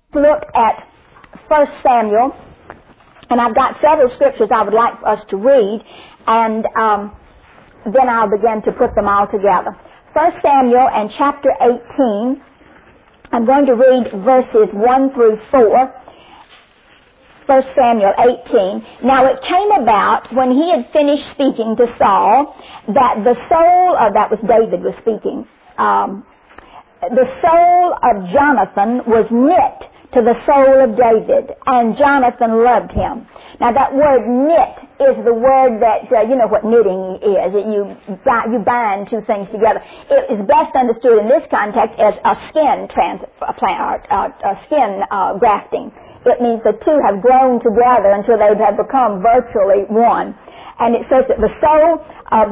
Look at 1 Samuel, and I've got several scriptures I would like us to read, and then I'll begin to put them all together. 1 Samuel and chapter 18, I'm going to read verses 1 through 4. 1 Samuel 18. Now it came about when he had finished speaking to Saul that the soul of, that was David was speaking, the soul of Jonathan was knit to the soul of David, and Jonathan loved him. Now that word knit is the word that, you know what knitting is. You bind two things together. It is best understood in this context as a skin grafting. It means the two have grown together until they have become virtually one. And it says that the soul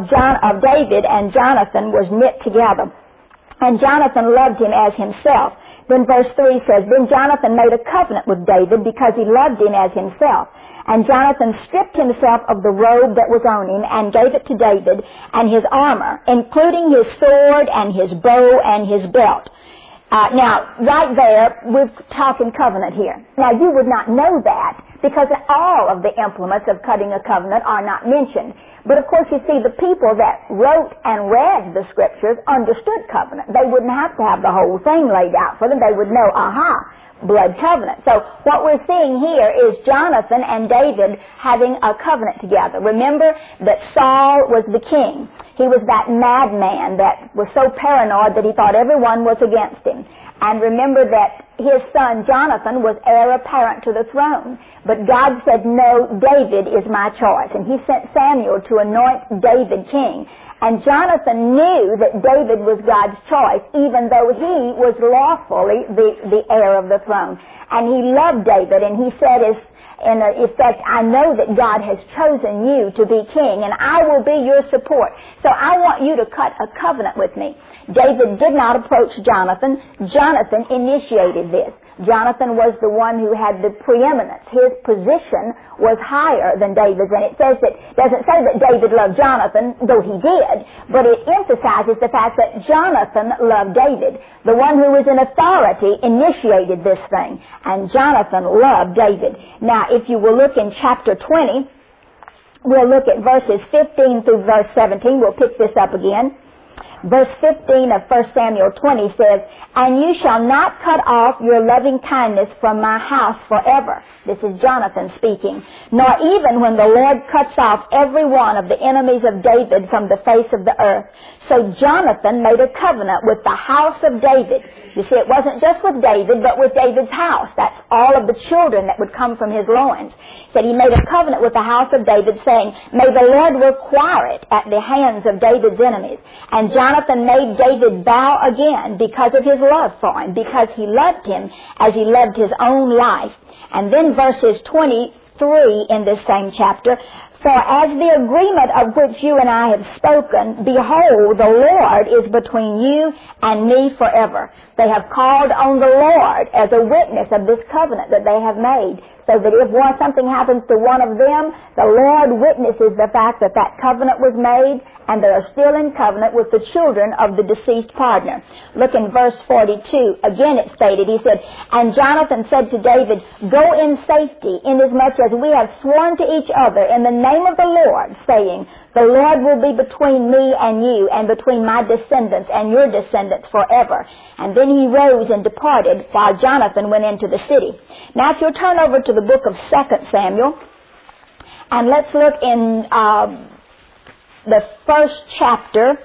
of David and Jonathan was knit together. And Jonathan loved him as himself. Then verse 3 says, Then Jonathan made a covenant with David because he loved him as himself. And Jonathan stripped himself of the robe that was on him and gave it to David and his armor, including his sword and his bow and his belt. Now, right there, we're talking covenant here. Now, you would not know that because all of the implements of cutting a covenant are not mentioned. But, of course, you see, the people that wrote and read the Scriptures understood covenant. They wouldn't have to have the whole thing laid out for them. They would know, blood covenant. So what we're seeing here is Jonathan and David having a covenant together. Remember that Saul was the king. He was that madman that was so paranoid that he thought everyone was against him. And remember that his son Jonathan was heir apparent to the throne. But God said, no, David is my choice. And he sent Samuel to anoint David king. And Jonathan knew that David was God's choice, even though he was lawfully the heir of the throne. And he loved David, and he said, in effect, I know that God has chosen you to be king, and I will be your support. So I want you to cut a covenant with me. David did not approach Jonathan. Jonathan initiated this. Jonathan was the one who had the preeminence. His position was higher than David's, and it doesn't say that David loved Jonathan, though he did, but it emphasizes the fact that Jonathan loved David. The one who was in authority initiated this thing, and Jonathan loved David. Now, if you will look in chapter 20, we'll look at verses 15 through verse 17. We'll pick this up again. Verse 15 of 1 Samuel 20 says, And you shall not cut off your loving kindness from my house forever. This is Jonathan speaking. Nor even when the Lord cuts off every one of the enemies of David from the face of the earth. So Jonathan made a covenant with the house of David. You see, it wasn't just with David, but with David's house. That's all of the children that would come from his loins. He said he made a covenant with the house of David, saying, May the Lord require it at the hands of David's enemies. And Jonathan made David bow again because of his love for him, because he loved him as he loved his own life. And then verses 23 in this same chapter, For as the agreement of which you and I have spoken, behold, the Lord is between you and me forever. They have called on the Lord as a witness of this covenant that they have made, so that if something happens to one of them, the Lord witnesses the fact that that covenant was made, and they are still in covenant with the children of the deceased partner. Look in verse 42. Again it stated, he said, And Jonathan said to David, Go in safety, inasmuch as we have sworn to each other in the name of the Lord, saying, The Lord will be between me and you, and between my descendants and your descendants forever. And then he rose and departed, while Jonathan went into the city. Now if you'll turn over to the book of 2 Samuel, and let's look in the first chapter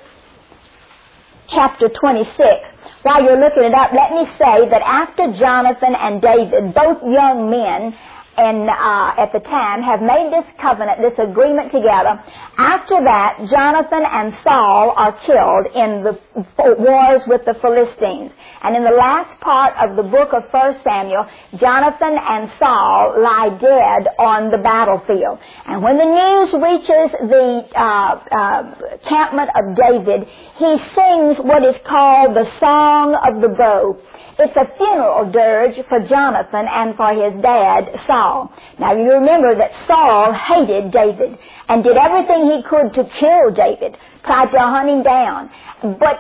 26. While you're looking it up, let me say that after Jonathan and David, both young men, at the time, have made this covenant, this agreement together. After that, Jonathan and Saul are killed in the wars with the Philistines. And in the last part of the book of 1 Samuel, Jonathan and Saul lie dead on the battlefield. And when the news reaches the encampment of David, he sings what is called the Song of the Bow. It's a funeral dirge for Jonathan and for his dad, Saul. Now, you remember that Saul hated David and did everything he could to kill David, tried to hunt him down. But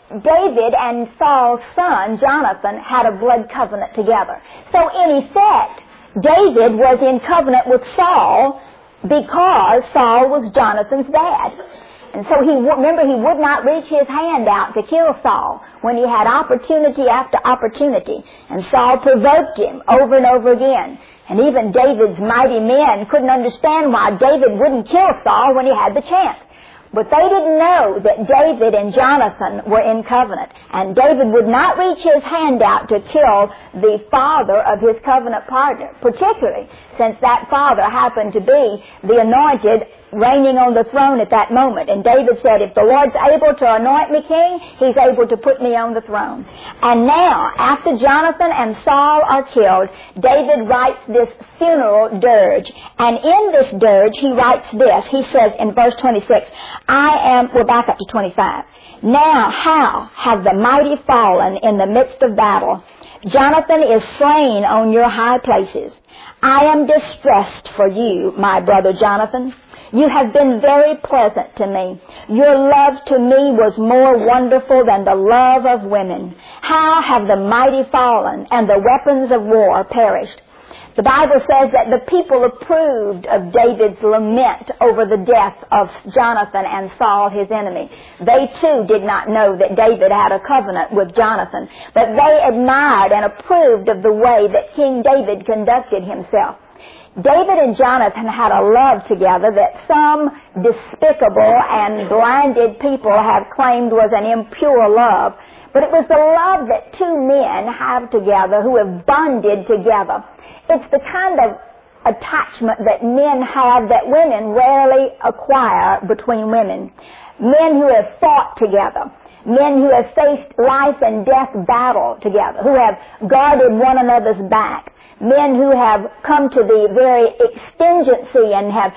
David and Saul's son, Jonathan, had a blood covenant together. So in effect, David was in covenant with Saul because Saul was Jonathan's dad. And so he would not reach his hand out to kill Saul when he had opportunity after opportunity. And Saul provoked him over and over again. And even David's mighty men couldn't understand why David wouldn't kill Saul when he had the chance. But they didn't know that David and Jonathan were in covenant. And David would not reach his hand out to kill the father of his covenant partner, particularly since that father happened to be the anointed reigning on the throne at that moment. And David said, if the Lord's able to anoint me king, he's able to put me on the throne. And now, after Jonathan and Saul are killed, David writes this funeral dirge. And in this dirge, he writes this. He says in verse 26, we're back up to 25. Now how have the mighty fallen in the midst of battle? Jonathan is slain on your high places. I am distressed for you, my brother Jonathan. You have been very pleasant to me. Your love to me was more wonderful than the love of women. How have the mighty fallen and the weapons of war perished? The Bible says that the people approved of David's lament over the death of Jonathan and Saul, his enemy. They too did not know that David had a covenant with Jonathan, but they admired and approved of the way that King David conducted himself. David and Jonathan had a love together that some despicable and blinded people have claimed was an impure love, but it was the love that two men have together who have bonded together. It's the kind of attachment that men have that women rarely acquire between women. Men who have fought together. Men who have faced life and death battle together. Who have guarded one another's back. Men who have come to the very exigency and have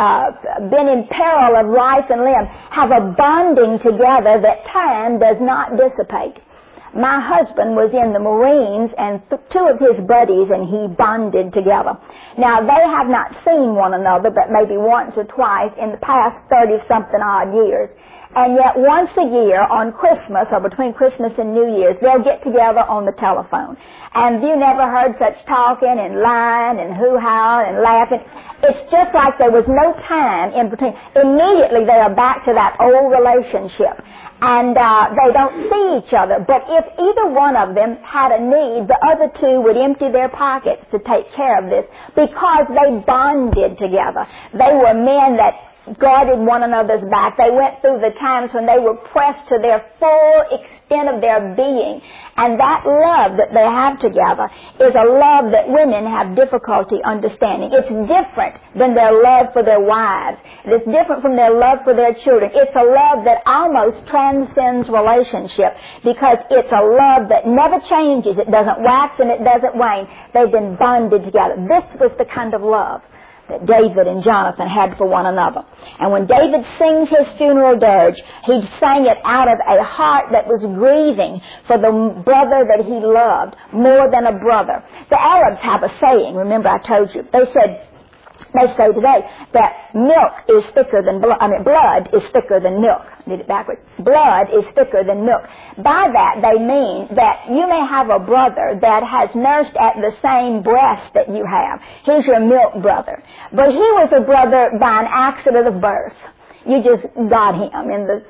been in peril of life and limb. Have a bonding together that time does not dissipate. My husband was in the Marines, and two of his buddies and he bonded together. Now, they have not seen one another but maybe once or twice in the past 30-something odd years. And yet once a year on Christmas, or between Christmas and New Year's, they'll get together on the telephone. And you never heard such talking and lying and hoo-hawing and laughing. It's just like there was no time in between. Immediately they are back to that old relationship. And they don't see each other. But if either one of them had a need, the other two would empty their pockets to take care of this because they bonded together. They were men that guarded one another's back. They went through the times when they were pressed to their full extent of their being. And that love that they have together is a love that women have difficulty understanding. It's different than their love for their wives. It's different from their love for their children. It's a love that almost transcends relationship because it's a love that never changes. It doesn't wax and it doesn't wane. They've been bonded together. This was the kind of love that David and Jonathan had for one another. And when David sings his funeral dirge, he sang it out of a heart that was grieving for the brother that he loved more than a brother. The Arabs have a saying, remember I told you, they say today that milk is thicker than blood is thicker than milk. I did it backwards. Blood is thicker than milk. By that they mean that you may have a brother that has nursed at the same breast that you have. He's your milk brother. But he was a brother by an accident of birth. You just got him in the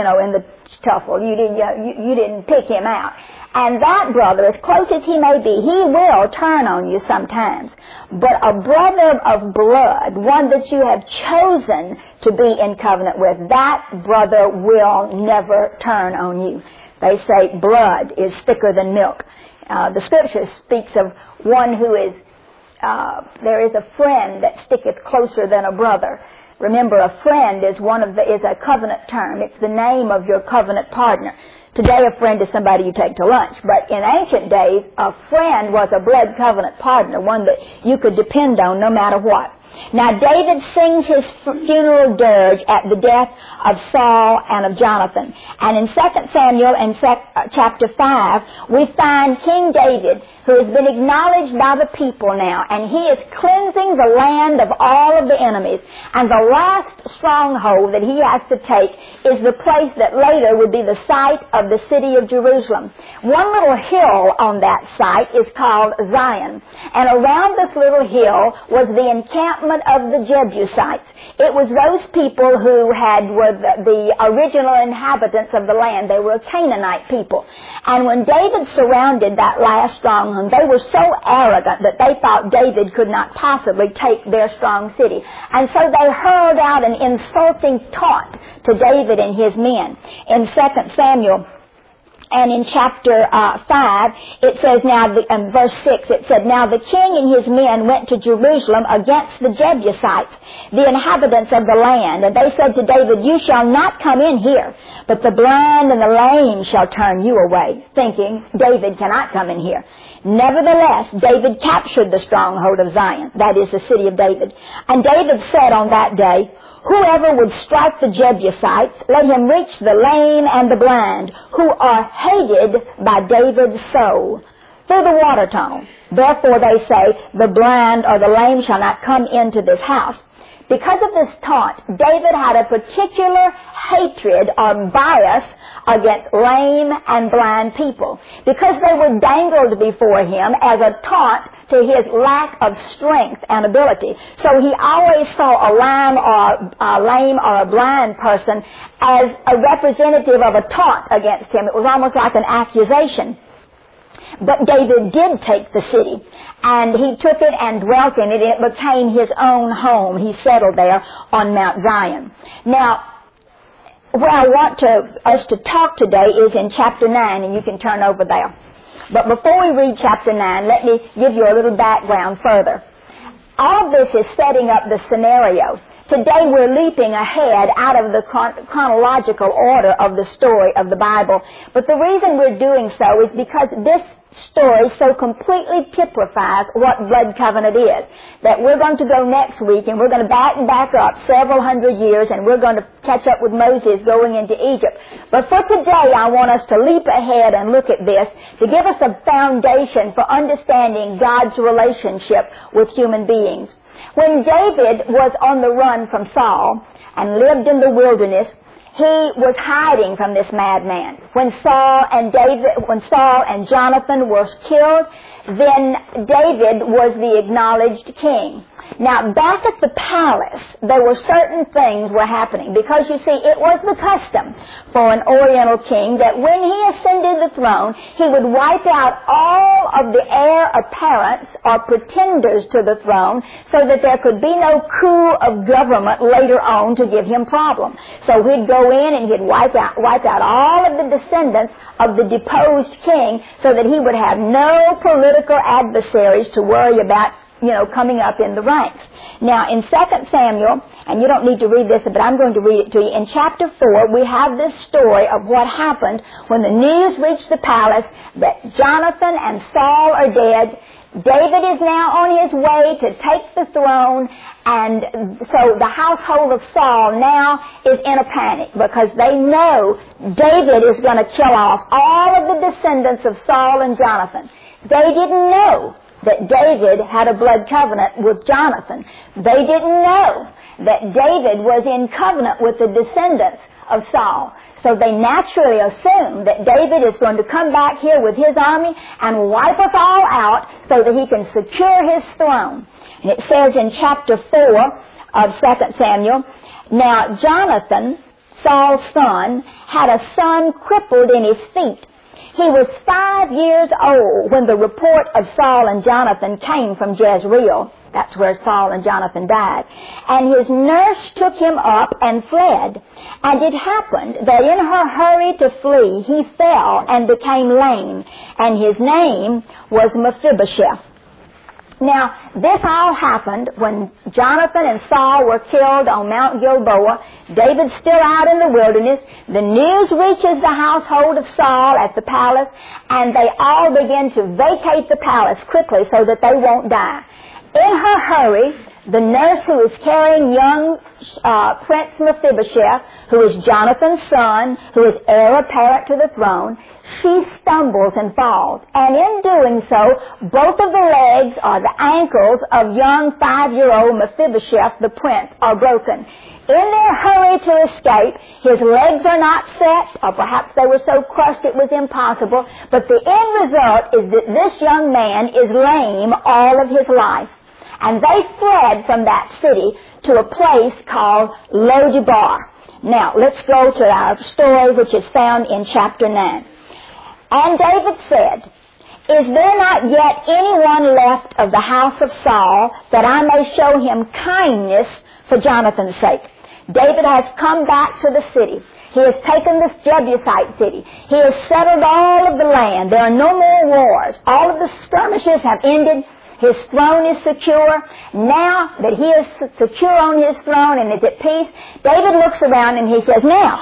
scuffle. You didn't pick him out. And that brother, as close as he may be, he will turn on you sometimes. But a brother of blood, one that you have chosen to be in covenant with, that brother will never turn on you. They say blood is thicker than milk. The Scripture speaks of one who is, there is a friend that sticketh closer than a brother. Remember, a friend is a covenant term. It's the name of your covenant partner. Today, a friend is somebody you take to lunch. But in ancient days, a friend was a blood covenant partner, one that you could depend on no matter what. Now David sings his funeral dirge at the death of Saul and of Jonathan. And in 2 Samuel in chapter 5, we find King David, who has been acknowledged by the people now, and he is cleansing the land of all of the enemies. And the last stronghold that he has to take is the place that later would be the site of the city of Jerusalem. One little hill on that site is called Zion. And around this little hill was the encampment of the Jebusites. It was those people who were the original inhabitants of the land. They were a Canaanite people. And when David surrounded that last stronghold, they were so arrogant that they thought David could not possibly take their strong city. And so they hurled out an insulting taunt to David and his men. In 2 Samuel and in chapter 5, it says, in verse 6, it said, "Now the king and his men went to Jerusalem against the Jebusites, the inhabitants of the land. And they said to David, 'You shall not come in here, but the blind and the lame shall turn you away,' thinking, David cannot come in here. Nevertheless, David captured the stronghold of Zion," that is the city of David. "And David said on that day, 'Whoever would strike the Jebusites, let him reach the lame and the blind, who are hated by David's soul, through the water tunnel. Therefore they say, the blind or the lame shall not come into this house.'" Because of this taunt, David had a particular hatred or bias against lame and blind people, because they were dangled before him as a taunt to his lack of strength and ability. So he always saw a lame or a blind person as a representative of a taunt against him. It was almost like an accusation. But David did take the city, and he took it and dwelt in it. It became his own home. He settled there on Mount Zion. Now, where I want us to talk today is in chapter 9, and you can turn over there. But before we read chapter 9, let me give you a little background further. All of this is setting up the scenario. Today we're leaping ahead out of the chronological order of the story of the Bible. But the reason we're doing so is because this story so completely typifies what blood covenant is. That we're going to go next week and we're going to back up several hundred years, and we're going to catch up with Moses going into Egypt. But for today, I want us to leap ahead and look at this to give us a foundation for understanding God's relationship with human beings. When David was on the run from Saul and lived in the wilderness, he was hiding from this madman. When Saul and Jonathan were killed, then David was the acknowledged king. Now, back at the palace, there were certain things were happening, because you see, it was the custom for an Oriental king that when he ascended the throne, he would wipe out all of the heir apparents or pretenders to the throne, so that there could be no coup of government later on to give him problems. So he'd go in and he'd wipe out all of the descendants of the deposed king, so that he would have no political adversaries to worry about, coming up in the ranks. Now, in 2 Samuel, and you don't need to read this, but I'm going to read it to you. In chapter 4, we have this story of what happened when the news reached the palace that Jonathan and Saul are dead. David is now on his way to take the throne, and so the household of Saul now is in a panic, because they know David is going to kill off all of the descendants of Saul and Jonathan. They didn't know that David had a blood covenant with Jonathan. They didn't know that David was in covenant with the descendants of Saul. So they naturally assume that David is going to come back here with his army and wipe us all out so that he can secure his throne. And it says in chapter 4 of 2 Samuel, "Now Jonathan, Saul's son, had a son crippled in his feet. He was 5 years old when the report of Saul and Jonathan came from Jezreel." That's where Saul and Jonathan died. "And his nurse took him up and fled. And it happened that in her hurry to flee, he fell and became lame. And his name was Mephibosheth." Now, this all happened when Jonathan and Saul were killed on Mount Gilboa. David's still out in the wilderness. The news reaches the household of Saul at the palace, and they all begin to vacate the palace quickly so that they won't die. In her hurry, the nurse who is carrying young Prince Mephibosheth, who is Jonathan's son, who is heir apparent to the throne, she stumbles and falls. And in doing so, both of the legs or the ankles of young 5-year-old Mephibosheth, the prince, are broken. In their hurry to escape, his legs are not set, or perhaps they were so crushed it was impossible, but the end result is that this young man is lame all of his life. And they fled from that city to a place called Lo-debar. Now, let's go to our story, which is found in chapter 9. And David said, "Is there not yet anyone left of the house of Saul, that I may show him kindness for Jonathan's sake?" David has come back to the city. He has taken this Jebusite city. He has settled all of the land. There are no more wars. All of the skirmishes have ended. His throne is secure. Now that he is secure on his throne and is at peace, David looks around and he says, "Now,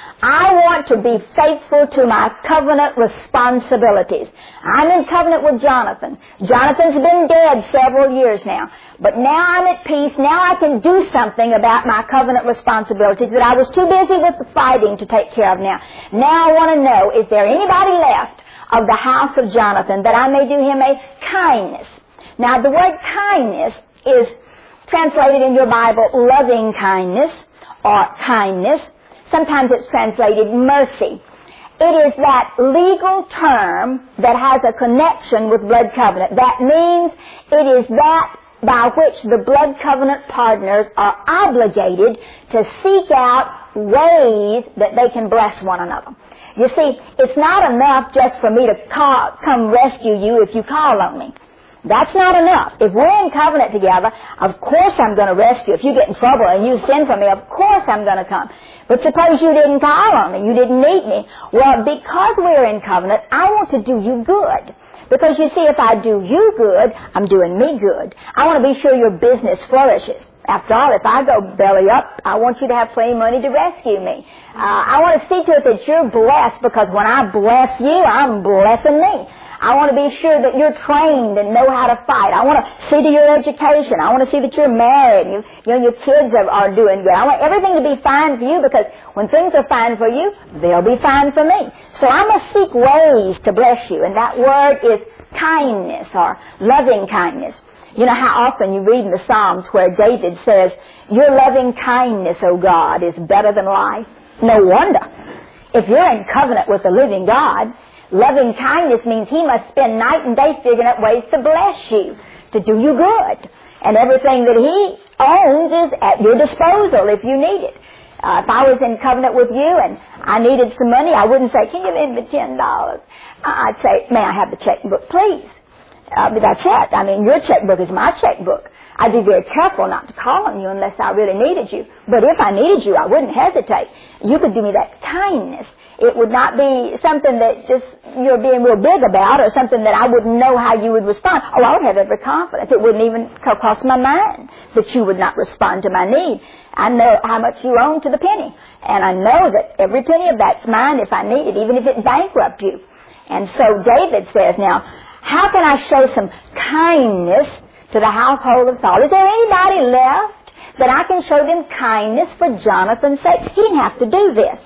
I want to be faithful to my covenant responsibilities. I'm in covenant with Jonathan. Jonathan's been dead several years now. But now I'm at peace. Now I can do something about my covenant responsibilities that I was too busy with the fighting to take care of now. Now I want to know, is there anybody left of the house of Jonathan that I may do him a kindness?" Now the word kindness is translated in your Bible loving kindness or kindness. Sometimes it's translated mercy. It is that legal term that has a connection with blood covenant. That means it is that by which the blood covenant partners are obligated to seek out ways that they can bless one another. You see, it's not enough just for me to come rescue you if you call on me. That's not enough. If we're in covenant together, of course I'm going to rescue. If you get in trouble and you send for me, of course I'm going to come. But suppose you didn't call on me, you didn't need me. Well, because we're in covenant, I want to do you good. Because you see, if I do you good, I'm doing me good. I want to be sure your business flourishes. After all, if I go belly up, I want you to have plenty of money to rescue me. I want to see to it that you're blessed, because when I bless you, I'm blessing me. I want to be sure that you're trained and know how to fight. I want to see to your education. I want to see that you're married. Your kids are doing good. I want everything to be fine for you, because when things are fine for you, they'll be fine for me. So I must seek ways to bless you. And that word is kindness or loving kindness. You know how often you read in the Psalms where David says, "Your loving kindness, O God, is better than life." No wonder. If you're in covenant with the living God, loving kindness means he must spend night and day figuring out ways to bless you, to do you good. And everything that he owns is at your disposal if you need it. If I was in covenant with you and I needed some money, I wouldn't say, "Can you lend me $10? I'd say, "May I have the checkbook, please?" But that's it. I mean, your checkbook is my checkbook. I'd be very careful not to call on you unless I really needed you. But if I needed you, I wouldn't hesitate. You could do me that kindness. It would not be something that just you're being real big about, or something that I wouldn't know how you would respond. Oh, I would have every confidence. It wouldn't even cross my mind that you would not respond to my need. I know how much you own to the penny. And I know that every penny of that's mine if I need it, even if it bankrupt you. And so David says, now, how can I show some kindness to the household of Saul? Is there anybody left that I can show them kindness for Jonathan's sake? He didn't have to do this.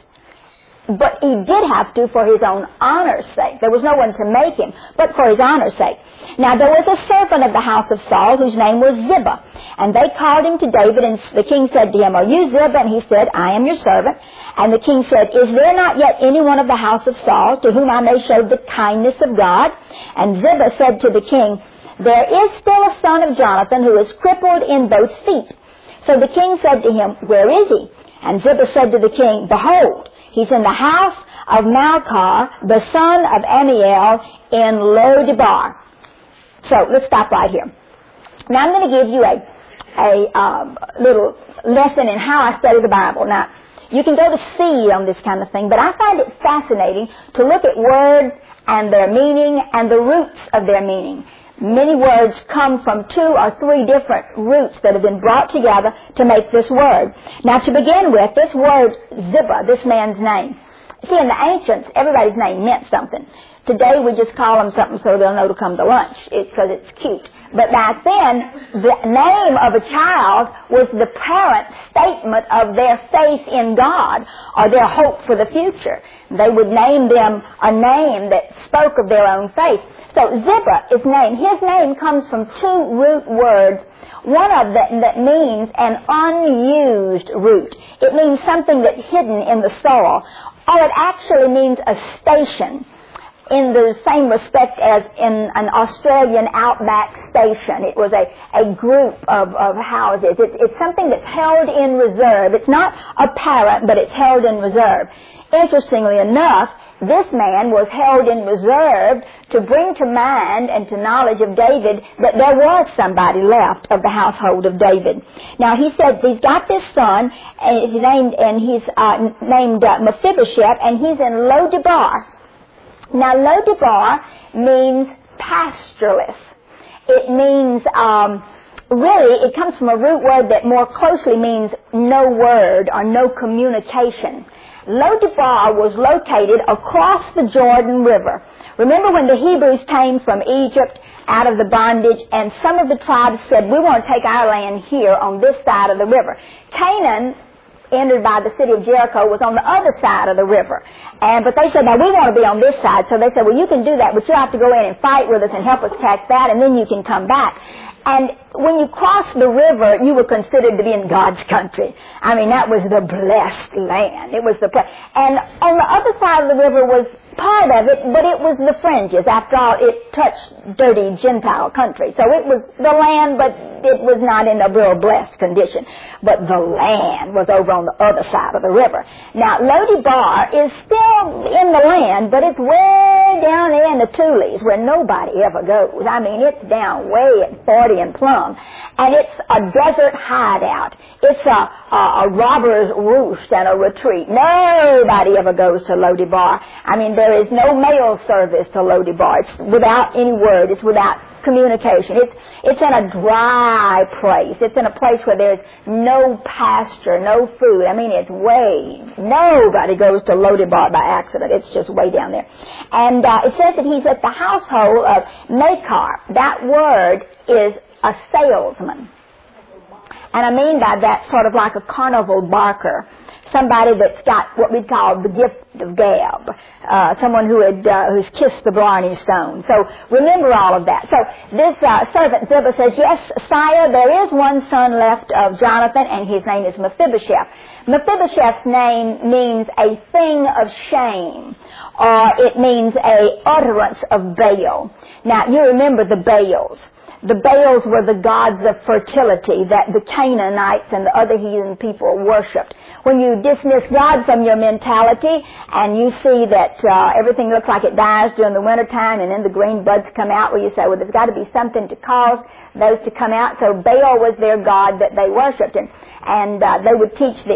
But he did have to for his own honor's sake. There was no one to make him, but for his honor's sake. Now, there was a servant of the house of Saul whose name was Ziba. And they called him to David, and the king said to him, "Are you Ziba?" And he said, "I am your servant." And the king said, "Is there not yet any one of the house of Saul to whom I may show the kindness of God?" And Ziba said to the king, "There is still a son of Jonathan who is crippled in both feet." So the king said to him, "Where is he?" And Ziba said to the king, "Behold, he's in the house of Malchar, the son of Amiel, in Lo-debar." So let's stop right here. Now I'm going to give you a little lesson in how I study the Bible. Now, you can go to seed on this kind of thing, but I find it fascinating to look at words and their meaning and the roots of their meaning. Many words come from 2 or 3 different roots that have been brought together to make this word. Now, to begin with, this word Ziba, this man's name, See, in the ancients, everybody's name meant something. Today we just call them something so they'll know to come to lunch. It's because it's cute. But back then, the name of a child was the parent's statement of their faith in God or their hope for the future. They would name them a name that spoke of their own faith. So Ziba is named. His name comes from two root words. One of them that means an unused root. It means something that's hidden in the soil. Or it actually means a station, in the same respect as in an Australian outback station. It was a group of houses. It's something that's held in reserve. It's not apparent, but it's held in reserve. Interestingly enough, this man was held in reserve to bring to mind and to knowledge of David that there was somebody left of the household of David. Now he said he's got this son, and he's named Mephibosheth, and he's in Lo-debar. Now Lo-debar means pastureless. It means really it comes from a root word that more closely means no word or no communication. Lo-debar was located across the Jordan River. Remember when the Hebrews came from Egypt out of the bondage, and some of the tribes said, we want to take our land here on this side of the river. Canaan, entered by the city of Jericho, was on the other side of the river. But they said, now we want to be on this side. So they said, well, you can do that, but you'll have to go in and fight with us and help us catch that, and then you can come back. And when you crossed the river, you were considered to be in God's country. I mean, that was the blessed land. It was and on the other side of the river was part of it, but it was the fringes. After all, it touched dirty Gentile country. So it was the land, but it was not in a real blessed condition. But the land was over on the other side of the river. Now, Lo-debar is still in the land, but it's way down there in the Tules where nobody ever goes. I mean, it's down way at 40 and Plum. And it's a desert hideout. It's a robber's roost and a retreat. Nobody ever goes to Lo-debar. I mean, there is no mail service to Lo-debar. It's without any word. It's without communication. It's in a dry place. It's in a place where there's no pasture, no food. I mean, nobody goes to Lo-debar by accident. It's just way down there. And it says that he's at the household of Makar. That word is a salesman. And I mean by that sort of like a carnival barker. Somebody that's got what we call the gift of gab. Someone who's kissed the Blarney Stone. So remember all of that. So this servant Ziba says, yes, sire, there is one son left of Jonathan, and his name is Mephibosheth. Mephibosheth's name means a thing of shame, or it means a utterance of Baal. Now, you remember the Baals. The Baals were the gods of fertility that the Canaanites and the other heathen people worshipped. When you dismiss God from your mentality and you see that everything looks like it dies during the wintertime and then the green buds come out, well, you say, well, there's got to be something to cause those to come out. So Baal was their god that they worshipped. And they would teach the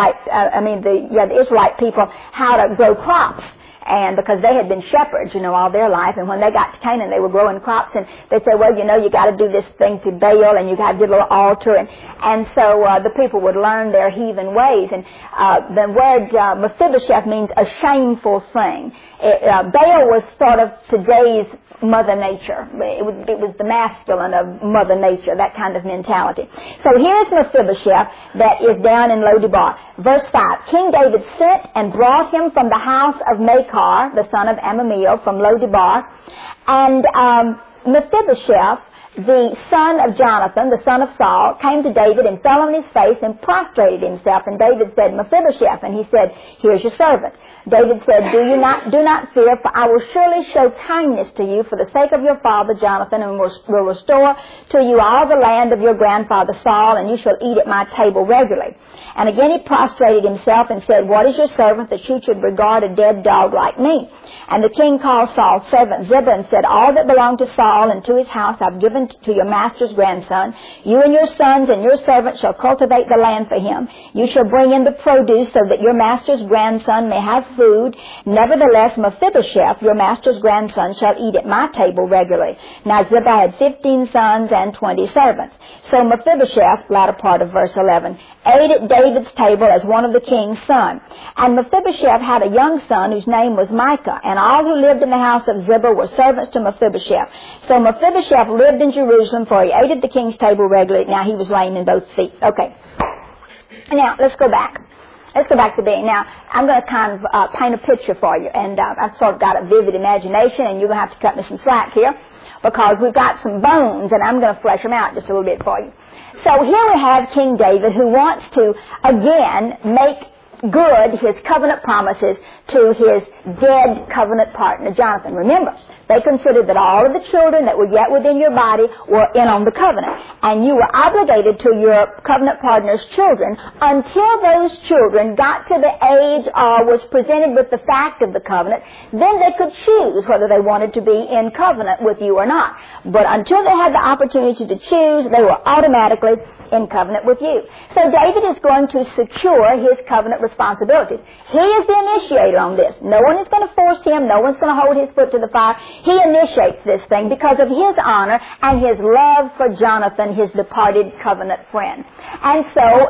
Israelite people how to grow crops. And because they had been shepherds, all their life, and when they got to Canaan, they were growing crops, and they said, well, you got to do this thing to Baal, and you got to do a little altar, and so the people would learn their heathen ways. And the word Mephibosheth means a shameful thing. Baal was sort of today's Mother Nature. It was the masculine of Mother Nature, that kind of mentality. So here's Mephibosheth that is down in Lo-debar. Verse 5, King David sent and brought him from the house of Makar, the son of Amamiel, from Lo-debar. And Mephibosheth, the son of Jonathan, the son of Saul, came to David and fell on his face and prostrated himself. And David said, Mephibosheth. And he said, here's your servant. David said, do not fear, for I will surely show kindness to you for the sake of your father Jonathan, and will restore to you all the land of your grandfather Saul, and you shall eat at my table regularly. And again he prostrated himself and said, what is your servant that you should regard a dead dog like me? And the king called Saul's servant Ziba and said, all that belonged to Saul and to his house I've given children to your master's grandson. You and your sons and your servants shall cultivate the land for him. You shall bring in the produce so that your master's grandson may have food. Nevertheless, Mephibosheth, your master's grandson, shall eat at my table regularly. Now Ziba had 15 sons and 20 servants. So Mephibosheth, latter part of verse 11, ate at David's table as one of the king's sons. And Mephibosheth had a young son whose name was Micah, and all who lived in the house of Ziba were servants to Mephibosheth. So Mephibosheth lived in Jerusalem, for he ate at the king's table regularly. Now he was lame in both feet. Okay. Now, let's go back. Let's go back to being. Now, I'm going to kind of paint a picture for you, and I've sort of got a vivid imagination, and you're going to have to cut me some slack here, because we've got some bones, and I'm going to flesh them out just a little bit for you. So here we have King David, who wants to, again, make good his covenant promises to his dead covenant partner, Jonathan. Remember, they considered that all of the children that were yet within your body were in on the covenant, and you were obligated to your covenant partner's children until those children got to the age or was presented with the fact of the covenant. Then they could choose whether they wanted to be in covenant with you or not. But until they had the opportunity to choose, they were automatically in covenant with you. So David is going to secure his covenant responsibilities. He is the initiator on this. No one is going to force him. No one's going to hold his foot to the fire. He initiates this thing because of his honor and his love for Jonathan, his departed covenant friend. And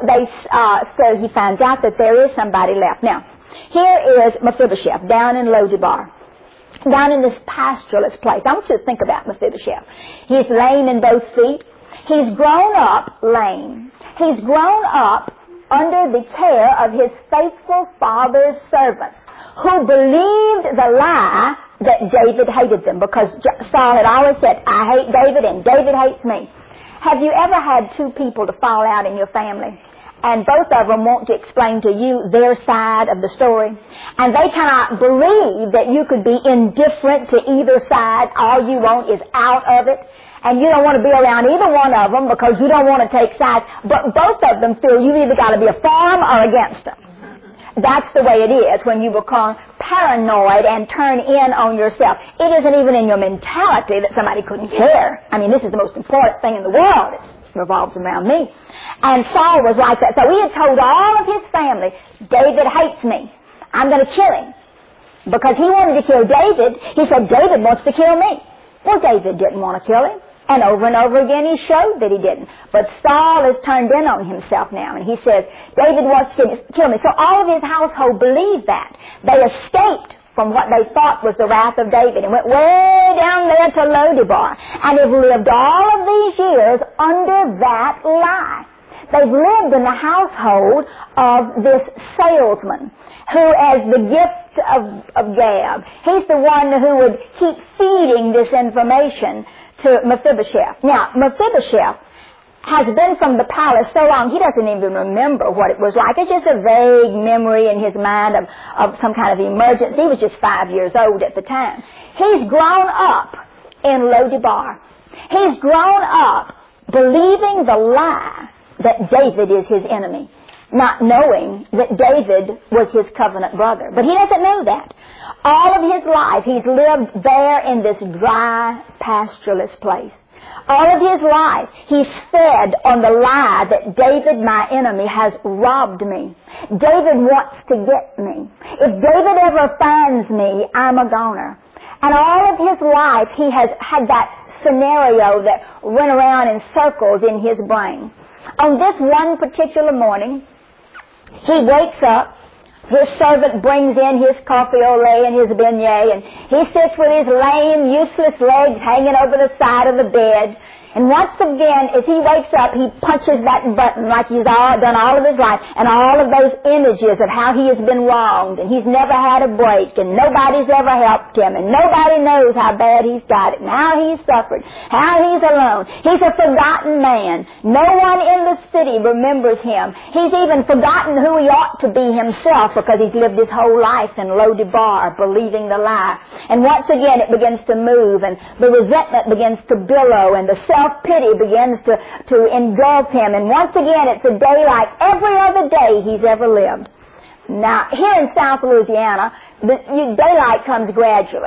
so he finds out that there is somebody left. Now, here is Mephibosheth down in Lo-debar, down in this pastureless place. I want you to think about Mephibosheth. He's lame in both feet. He's grown up lame. He's grown up under the care of his faithful father's servants, who believed the lie that David hated them, because Saul had always said, I hate David and David hates me. Have you ever had two people to fall out in your family, and both of them want to explain to you their side of the story, and they cannot believe that you could be indifferent to either side? All you want is out of it, and you don't want to be around either one of them because you don't want to take sides, but both of them feel you either got to be for them or against them. That's the way it is when you become paranoid and turn in on yourself. It isn't even in your mentality that somebody couldn't care. I mean, this is the most important thing in the world. It revolves around me. And Saul was like that. So he had told all of his family, David hates me. I'm going to kill him. Because he wanted to kill David, he said, David wants to kill me. Well, David didn't want to kill him. And over again he showed that he didn't. But Saul has turned in on himself now, and he says, David wants to kill me. So all of his household believed that. They escaped from what they thought was the wrath of David and went way down there to Lo-debar, and have lived all of these years under that lie. They've lived in the household of this salesman who, as the gift of Gab, he's the one who would keep feeding this information to Mephibosheth. Now, Mephibosheth has been from the palace so long, he doesn't even remember what it was like. It's just a vague memory in his mind of some kind of emergency. He was just 5 years old at the time. He's grown up in Lo-debar. He's grown up believing the lie that David is his enemy, not knowing that David was his covenant brother. But he doesn't know that. All of his life, he's lived there in this dry, pastureless place. All of his life, he's fed on the lie that David, my enemy, has robbed me. David wants to get me. If David ever finds me, I'm a goner. And all of his life, he has had that scenario that went around in circles in his brain. On this one particular morning, he wakes up. His servant brings in his coffee au lait and his beignet, and he sits with his lame, useless legs hanging over the side of the bed. And once again, as he wakes up, he punches that button like he's done all of his life, and all of those images of how he has been wronged, and he's never had a break, and nobody's ever helped him, and nobody knows how bad he's got it, and how he's suffered, how he's alone. He's a forgotten man. No one in the city remembers him. He's even forgotten who he ought to be himself, because he's lived his whole life in Lo-debar, believing the lie. And once again, it begins to move, and the resentment begins to billow, and the self-pity begins to engulf him. And once again, it's a day like every other day he's ever lived. Now, here in South Louisiana, daylight comes gradually.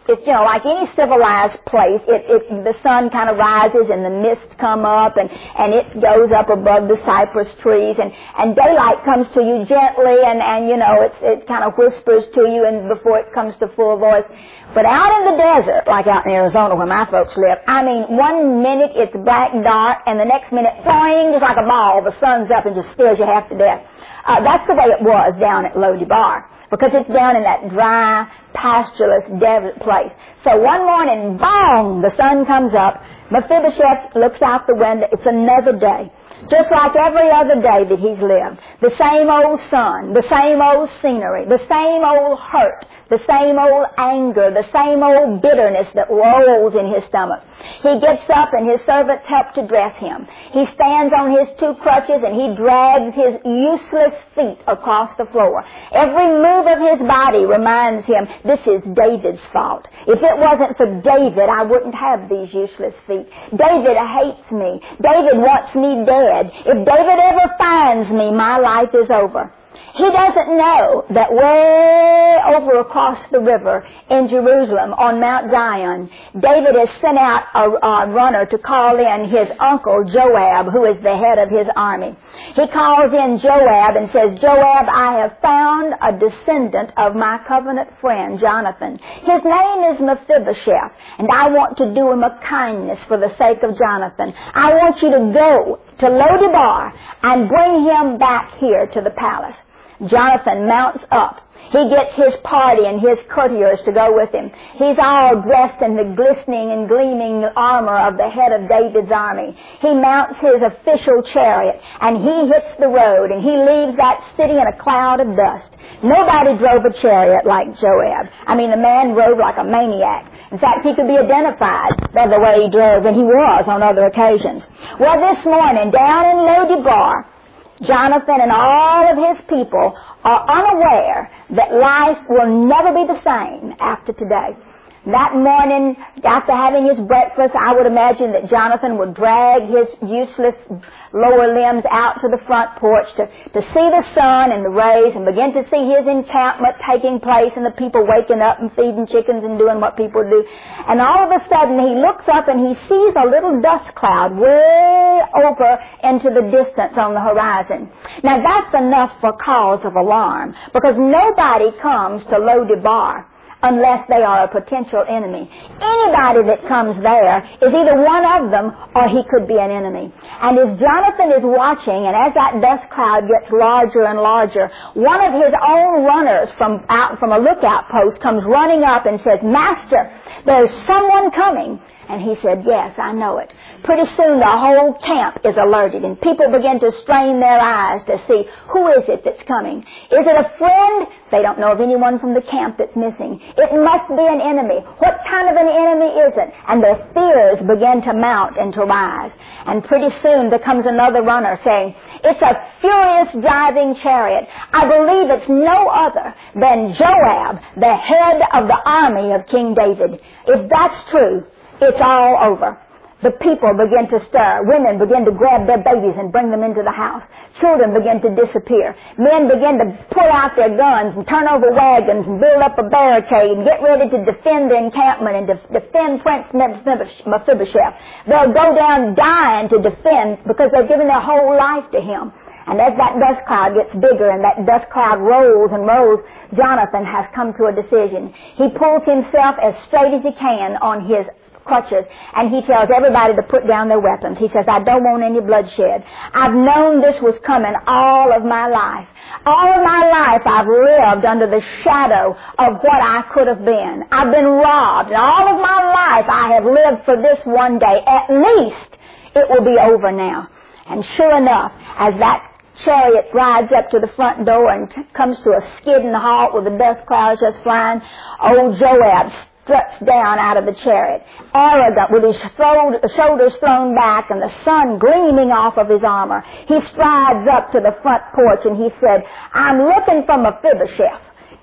it's, you know, like any civilized place, the sun kind of rises and the mists come up and it goes up above the cypress trees and daylight comes to you gently and you know, it kind of whispers to you and before it comes to full voice. But out in the desert, like out in Arizona where my folks live, I mean, one minute it's black dark and the next minute, boing, just like a ball, the sun's up and just scares you half to death. That's the way it was down at Lo-Debar, because it's down in that dry, pastureless, desert place. So one morning, bong, the sun comes up. Mephibosheth looks out the window. It's another day, just like every other day that he's lived. The same old sun, the same old scenery, the same old hurt, the same old anger, the same old bitterness that rolls in his stomach. He gets up and his servants help to dress him. He stands on his two crutches and he drags his useless feet across the floor. Every move of his body reminds him, this is David's fault. If it wasn't for David, I wouldn't have these useless feet. David hates me. David wants me dead. If David ever finds me, my life is over. He doesn't know that way over across the river in Jerusalem on Mount Zion, David has sent out a runner to call in his uncle Joab, who is the head of his army. He calls in Joab and says, Joab, I have found a descendant of my covenant friend Jonathan. His name is Mephibosheth, and I want to do him a kindness for the sake of Jonathan. I want you to go to Lo-Debar and bring him back here to the palace. Jonathan mounts up. He gets his party and his courtiers to go with him. He's all dressed in the glistening and gleaming armor of the head of David's army. He mounts his official chariot and he hits the road and he leaves that city in a cloud of dust. Nobody drove a chariot like Joab. I mean, the man rode like a maniac. In fact, he could be identified by the way he drove, and he was on other occasions. Well, this morning, down in Lo-Debar, Jonathan and all of his people are unaware that life will never be the same after today. That morning, after having his breakfast, I would imagine that Jonathan would drag his useless lower limbs out to the front porch to see the sun and the rays and begin to see his encampment taking place and the people waking up and feeding chickens and doing what people do. And all of a sudden he looks up and he sees a little dust cloud way over into the distance on the horizon. Now that's enough for cause of alarm, because nobody comes to Lo-Debar unless they are a potential enemy. Anybody that comes there is either one of them or he could be an enemy. And as Jonathan is watching, and as that dust cloud gets larger and larger, one of his own runners from a lookout post comes running up and says, Master, there's someone coming. And he said, yes, I know it. Pretty soon the whole camp is alerted and people begin to strain their eyes to see who is it that's coming. Is it a friend? They don't know of anyone from the camp that's missing. It must be an enemy. What kind of an enemy is it? And their fears begin to mount and to rise. And pretty soon there comes another runner saying, it's a furious driving chariot. I believe it's no other than Joab, the head of the army of King David. If that's true, it's all over. The people begin to stir. Women begin to grab their babies and bring them into the house. Children begin to disappear. Men begin to pull out their guns and turn over wagons and build up a barricade and get ready to defend the encampment and defend Prince Mephibosheth. They'll go down dying to defend because they've given their whole life to him. And as that dust cloud gets bigger and that dust cloud rolls and rolls, Jonathan has come to a decision. He pulls himself as straight as he can on his crutches, and he tells everybody to put down their weapons. He says, I don't want any bloodshed. I've known this was coming all of my life. All of my life I've lived under the shadow of what I could have been. I've been robbed, and all of my life I have lived for this one day. At least it will be over now. And sure enough, as that chariot rides up to the front door and comes to a skidding halt with the dust clouds just flying, old Joab struts down out of the chariot, arrogant, with his shoulders thrown back and the sun gleaming off of his armor. He strides up to the front porch and he said, I'm looking for Mephibosheth.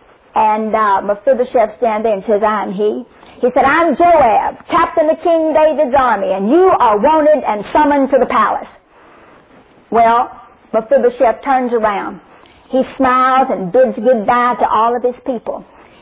And Mephibosheth stands there and says, I'm he. He said, I'm Joab, captain of King David's army, and you are wanted and summoned to the palace. Well, Mephibosheth turns around. He smiles and bids goodbye to all of his people.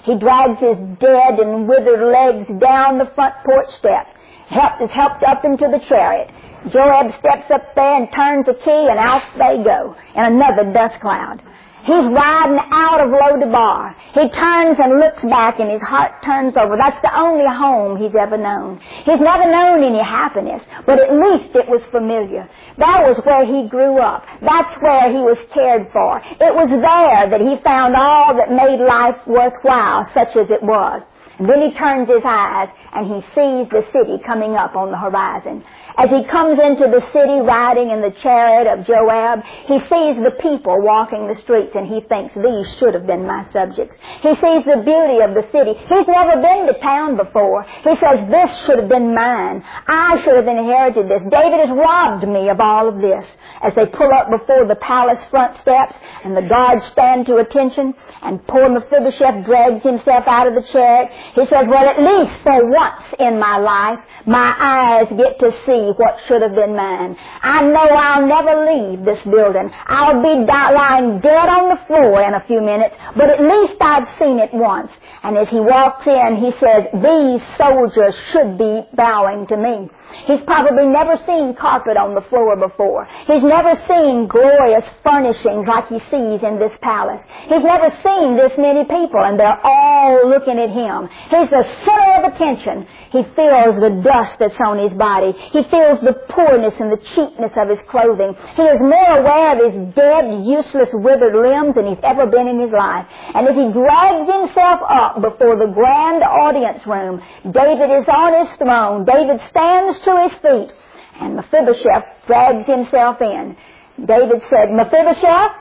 He drags his dead and withered legs down the front porch steps. Is helped up into the chariot. Joab steps up there and turns the key, and out they go in another dust cloud. He's riding out of Lo-debar. He turns and looks back, and his heart turns over. That's the only home he's ever known. He's never known any happiness, but at least it was familiar. That was where he grew up. That's where he was cared for. It was there that he found all that made life worthwhile, such as it was. And then he turns his eyes, and he sees the city coming up on the horizon. As he comes into the city riding in the chariot of Joab, he sees the people walking the streets, and he thinks, these should have been my subjects. He sees the beauty of the city. He's never been to town before. He says, this should have been mine. I should have inherited this. David has robbed me of all of this. As they pull up before the palace front steps, and the guards stand to attention, and poor Mephibosheth drags himself out of the chariot, he says, well, at least for once in my life, my eyes get to see what should have been mine. I know I'll never leave this building. I'll be lying dead on the floor in a few minutes, but at least I've seen it once. And as he walks in, he says, these soldiers should be bowing to me. He's probably never seen carpet on the floor before. He's never seen glorious furnishings like he sees in this palace. He's never seen this many people, and they're all looking at him. He's the center of attention. He feels the dust that's on his body. He feels the poorness and the cheapness of his clothing. He is more aware of his dead, useless, withered limbs than he's ever been in his life. And as he drags himself up before the grand audience room, David is on his throne. David stands to his feet, and Mephibosheth drags himself in. David said, Mephibosheth?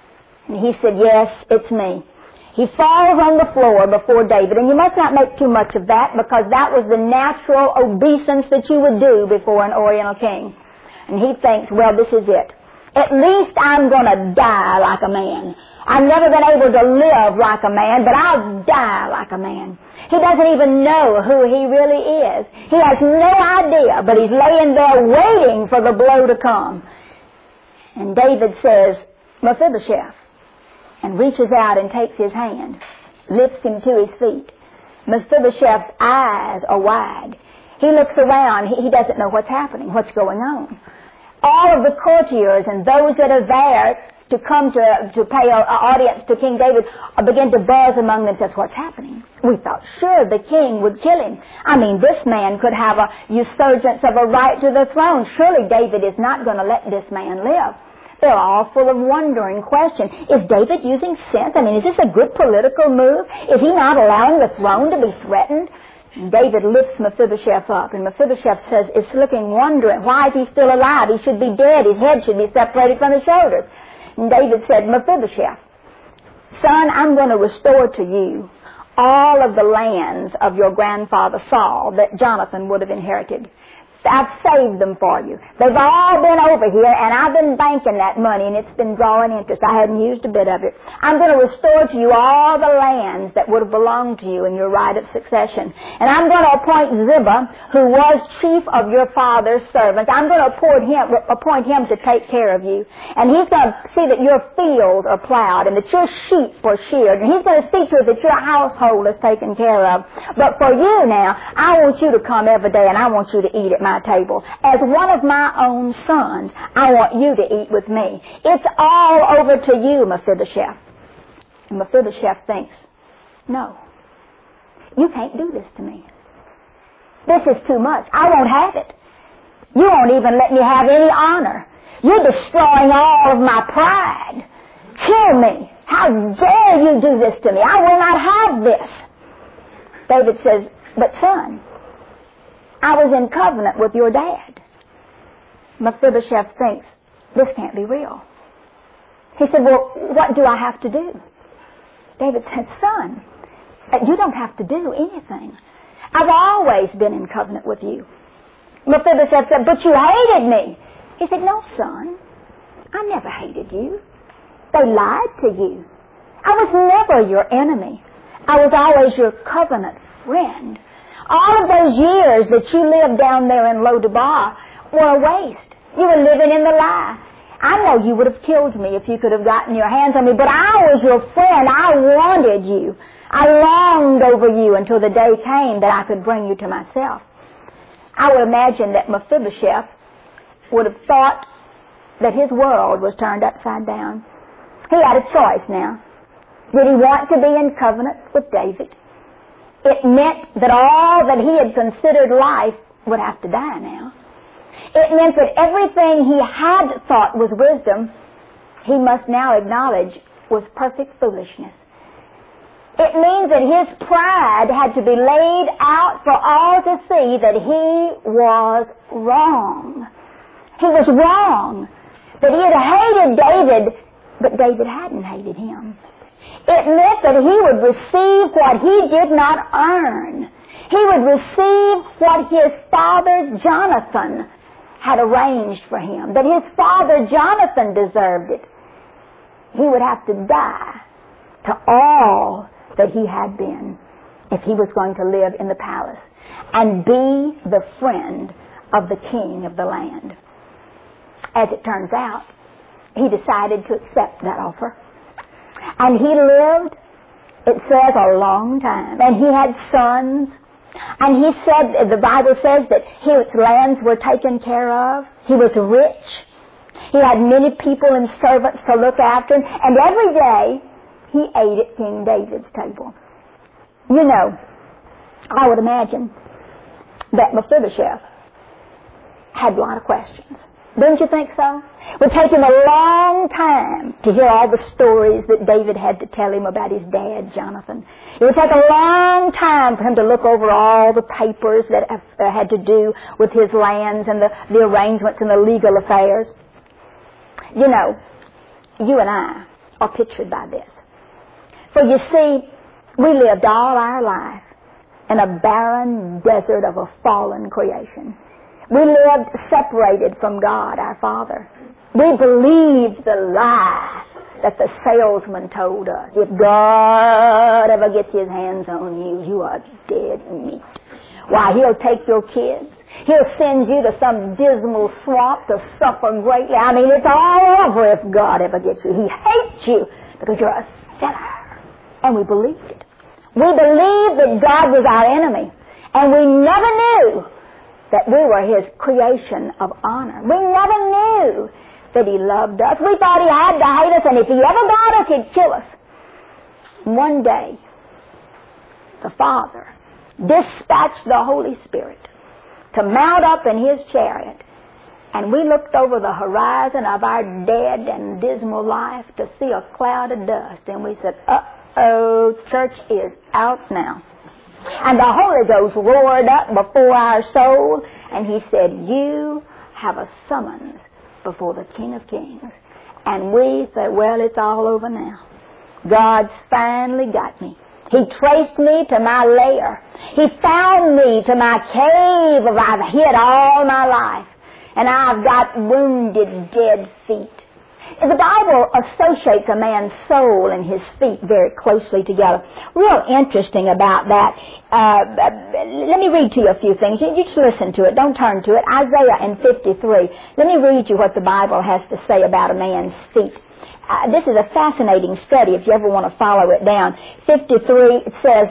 And he said, yes, it's me. He falls on the floor before David, and you must not make too much of that, because that was the natural obeisance that you would do before an Oriental king. And he thinks, well, this is it. At least I'm going to die like a man. I've never been able to live like a man, but I'll die like a man. He doesn't even know who he really is. He has no idea, but he's laying there waiting for the blow to come. And David says, Mephibosheth, and reaches out and takes his hand, lifts him to his feet. Mephibosheth's eyes are wide. He looks around. He doesn't know what's happening, what's going on. All of the courtiers and those that are there to come to pay an audience to King David begin to buzz among themselves, what's happening? We thought sure the king would kill him. I mean, this man could have a usurgence of a right to the throne. Surely David is not going to let this man live. They're all full of wondering questions. Is David using sense? I mean, is this a good political move? Is he not allowing the throne to be threatened? And David lifts Mephibosheth up, and Mephibosheth says, it's looking wondering. Why is he still alive? He should be dead. His head should be separated from his shoulders. And David said, Mephibosheth, son, I'm going to restore to you all of the lands of your grandfather Saul that Jonathan would have inherited. I've saved them for you. They've all been over here, and I've been banking that money, and it's been drawing interest. I hadn't used a bit of it. I'm going to restore to you all the lands that would have belonged to you in your right of succession. And I'm going to appoint Ziba, who was chief of your father's servants. I'm going to appoint him to take care of you. And he's going to see that your fields are plowed and that your sheep are sheared. And he's going to see to it that your household is taken care of. But for you now, I want you to come every day, and I want you to eat at my table. As one of my own sons, I want you to eat with me. It's all over to you, Mephibosheth. And Mephibosheth thinks, no, you can't do this to me. This is too much. I won't have it. You won't even let me have any honor. You're destroying all of my pride. Kill me. How dare you do this to me? I will not have this. David says, but son, I was in covenant with your dad. Mephibosheth thinks, this can't be real. He said, well, what do I have to do? David said, son, you don't have to do anything. I've always been in covenant with you. Mephibosheth said, but you hated me. He said, no, son, I never hated you. They lied to you. I was never your enemy. I was always your covenant friend. All of those years that you lived down there in Lo-debar were a waste. You were living in the lie. I know you would have killed me if you could have gotten your hands on me, but I was your friend. I wanted you. I longed over you until the day came that I could bring you to myself. I would imagine that Mephibosheth would have thought that his world was turned upside down. He had a choice now. Did he want to be in covenant with David? It meant that all that he had considered life would have to die now. It meant that everything he had thought was wisdom, he must now acknowledge was perfect foolishness. It means that his pride had to be laid out for all to see that he was wrong. He was wrong. That he had hated David, but David hadn't hated him. It meant that he would receive what he did not earn. He would receive what his father Jonathan had arranged for him. That his father Jonathan deserved it. He would have to die to all that he had been if he was going to live in the palace and be the friend of the king of the land. As it turns out, he decided to accept that offer. And he lived, it says, a long time. And he had sons. And he said, the Bible says that his lands were taken care of. He was rich. He had many people and servants to look after him. And every day, he ate at King David's table. You know, I would imagine that Mephibosheth had a lot of questions. Don't you think so? It would take him a long time to hear all the stories that David had to tell him about his dad, Jonathan. It would take a long time for him to look over all the papers that had to do with his lands and the arrangements and the legal affairs. You know, you and I are pictured by this. For you see, we lived all our life in a barren desert of a fallen creation. We lived separated from God, our Father. We believed the lie that the salesman told us. If God ever gets his hands on you, you are dead meat. Why, he'll take your kids. He'll send you to some dismal swamp to suffer greatly. I mean, it's all over if God ever gets you. He hates you because you're a sinner. And we believed it. We believed that God was our enemy. And we never knew that we were his creation of honor. We never knew that he loved us. We thought he had to hate us, and if he ever got us, he'd kill us. One day, the Father dispatched the Holy Spirit to mount up in his chariot, and we looked over the horizon of our dead and dismal life to see a cloud of dust, and we said, uh-oh, church is out now. And the Holy Ghost roared up before our soul, and he said, you have a summons before the King of Kings. And we said, well, it's all over now. God's finally got me. He traced me to my lair. He found me to my cave where I've hid all my life. And I've got wounded, dead feet. The Bible associates a man's soul and his feet very closely together. Real interesting about that. Let me read to you a few things. You just listen to it. Don't turn to it. Isaiah in 53. Let me read you what the Bible has to say about a man's feet. This is a fascinating study if you ever want to follow it down. 53, it says,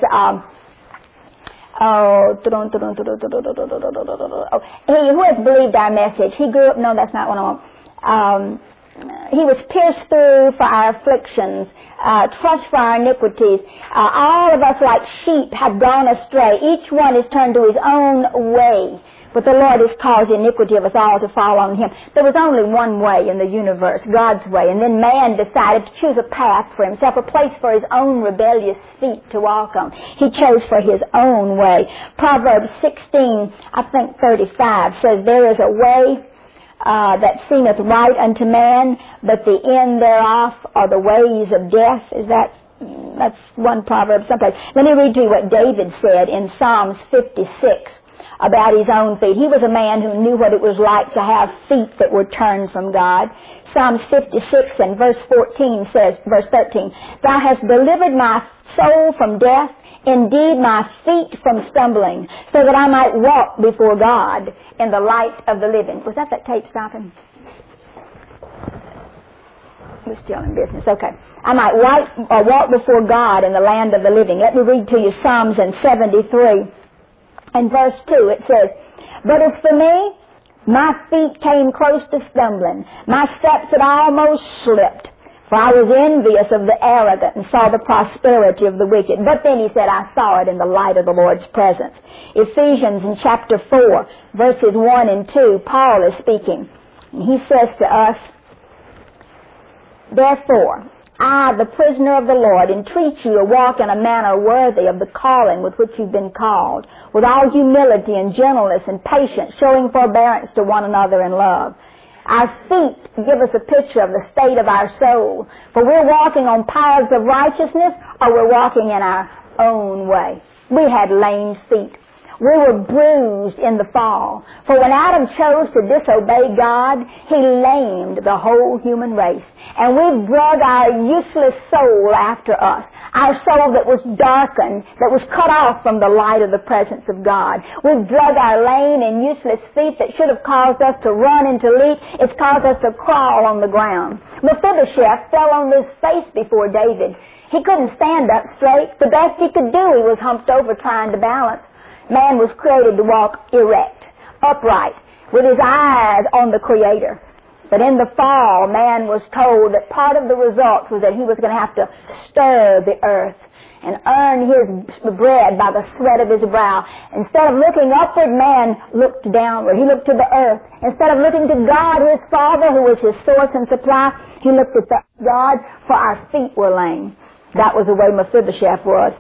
he who has believed our message, he grew up, no, that's not what I want. He was pierced through for our afflictions, crushed for our iniquities. All of us like sheep have gone astray. Each one is turned to his own way. But the Lord has caused the iniquity of us all to fall on him. There was only one way in the universe, God's way. And then man decided to choose a path for himself, a place for his own rebellious feet to walk on. He chose for his own way. Proverbs 16, I think 35, says, there is a way that seemeth right unto man, but the end thereof are the ways of death. That's one proverb someplace. Let me read to you what David said in Psalms 56 about his own feet. He was a man who knew what it was like to have feet that were turned from God. Psalms 56 and verse 14 says, verse 13, thou hast delivered my soul from death, indeed my feet from stumbling, so that I might walk before God in the light of the living. Was that tape stopping? We're still in business. Okay. I might walk before God in the land of the living. Let me read to you Psalms 73. In verse 2 it says, "But as for me, my feet came close to stumbling. My steps had almost slipped. For I was envious of the arrogant and saw the prosperity of the wicked." But then he said, "I saw it in the light of the Lord's presence." Ephesians in chapter 4, verses 1 and 2, Paul is speaking. And he says to us, "Therefore, I, the prisoner of the Lord, entreat you to walk in a manner worthy of the calling with which you've been called, with all humility and gentleness and patience, showing forbearance to one another in love." Our feet give us a picture of the state of our soul. For we're walking on paths of righteousness, or we're walking in our own way. We had lame feet. We were bruised in the fall. For when Adam chose to disobey God, he lamed the whole human race. And we drug our useless soul after us. Our soul that was darkened, that was cut off from the light of the presence of God. We've drug our lame and useless feet that should have caused us to run and to leap. It's caused us to crawl on the ground. Mephibosheth fell on his face before David. He couldn't stand up straight. The best he could do, he was humped over trying to balance. Man was created to walk erect, upright, with his eyes on the Creator. But in the fall, man was told that part of the result was that he was going to have to stir the earth and earn his bread by the sweat of his brow. Instead of looking upward, man looked downward. He looked to the earth. Instead of looking to God, his Father, who was his source and supply, he looked at God, for our feet were lame. That was the way Mephibosheth was.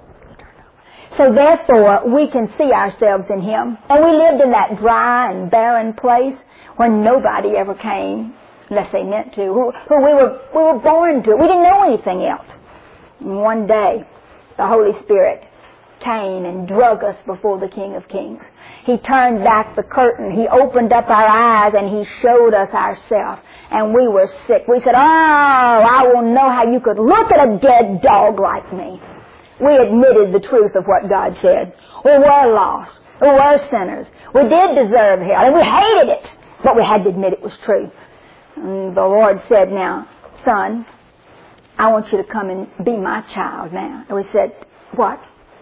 So therefore, we can see ourselves in him. And we lived in that dry and barren place where nobody ever came, unless they meant to, who we were born to. We didn't know anything else. And one day, the Holy Spirit came and drug us before the King of Kings. He turned back the curtain. He opened up our eyes and he showed us ourselves. And we were sick. We said, "Oh, I will know how you could look at a dead dog like me." We admitted the truth of what God said. We were lost. We were sinners. We did deserve hell, and we hated it. But we had to admit it was true. And the Lord said, "Now, son, I want you to come and be my child now." And we said, "What?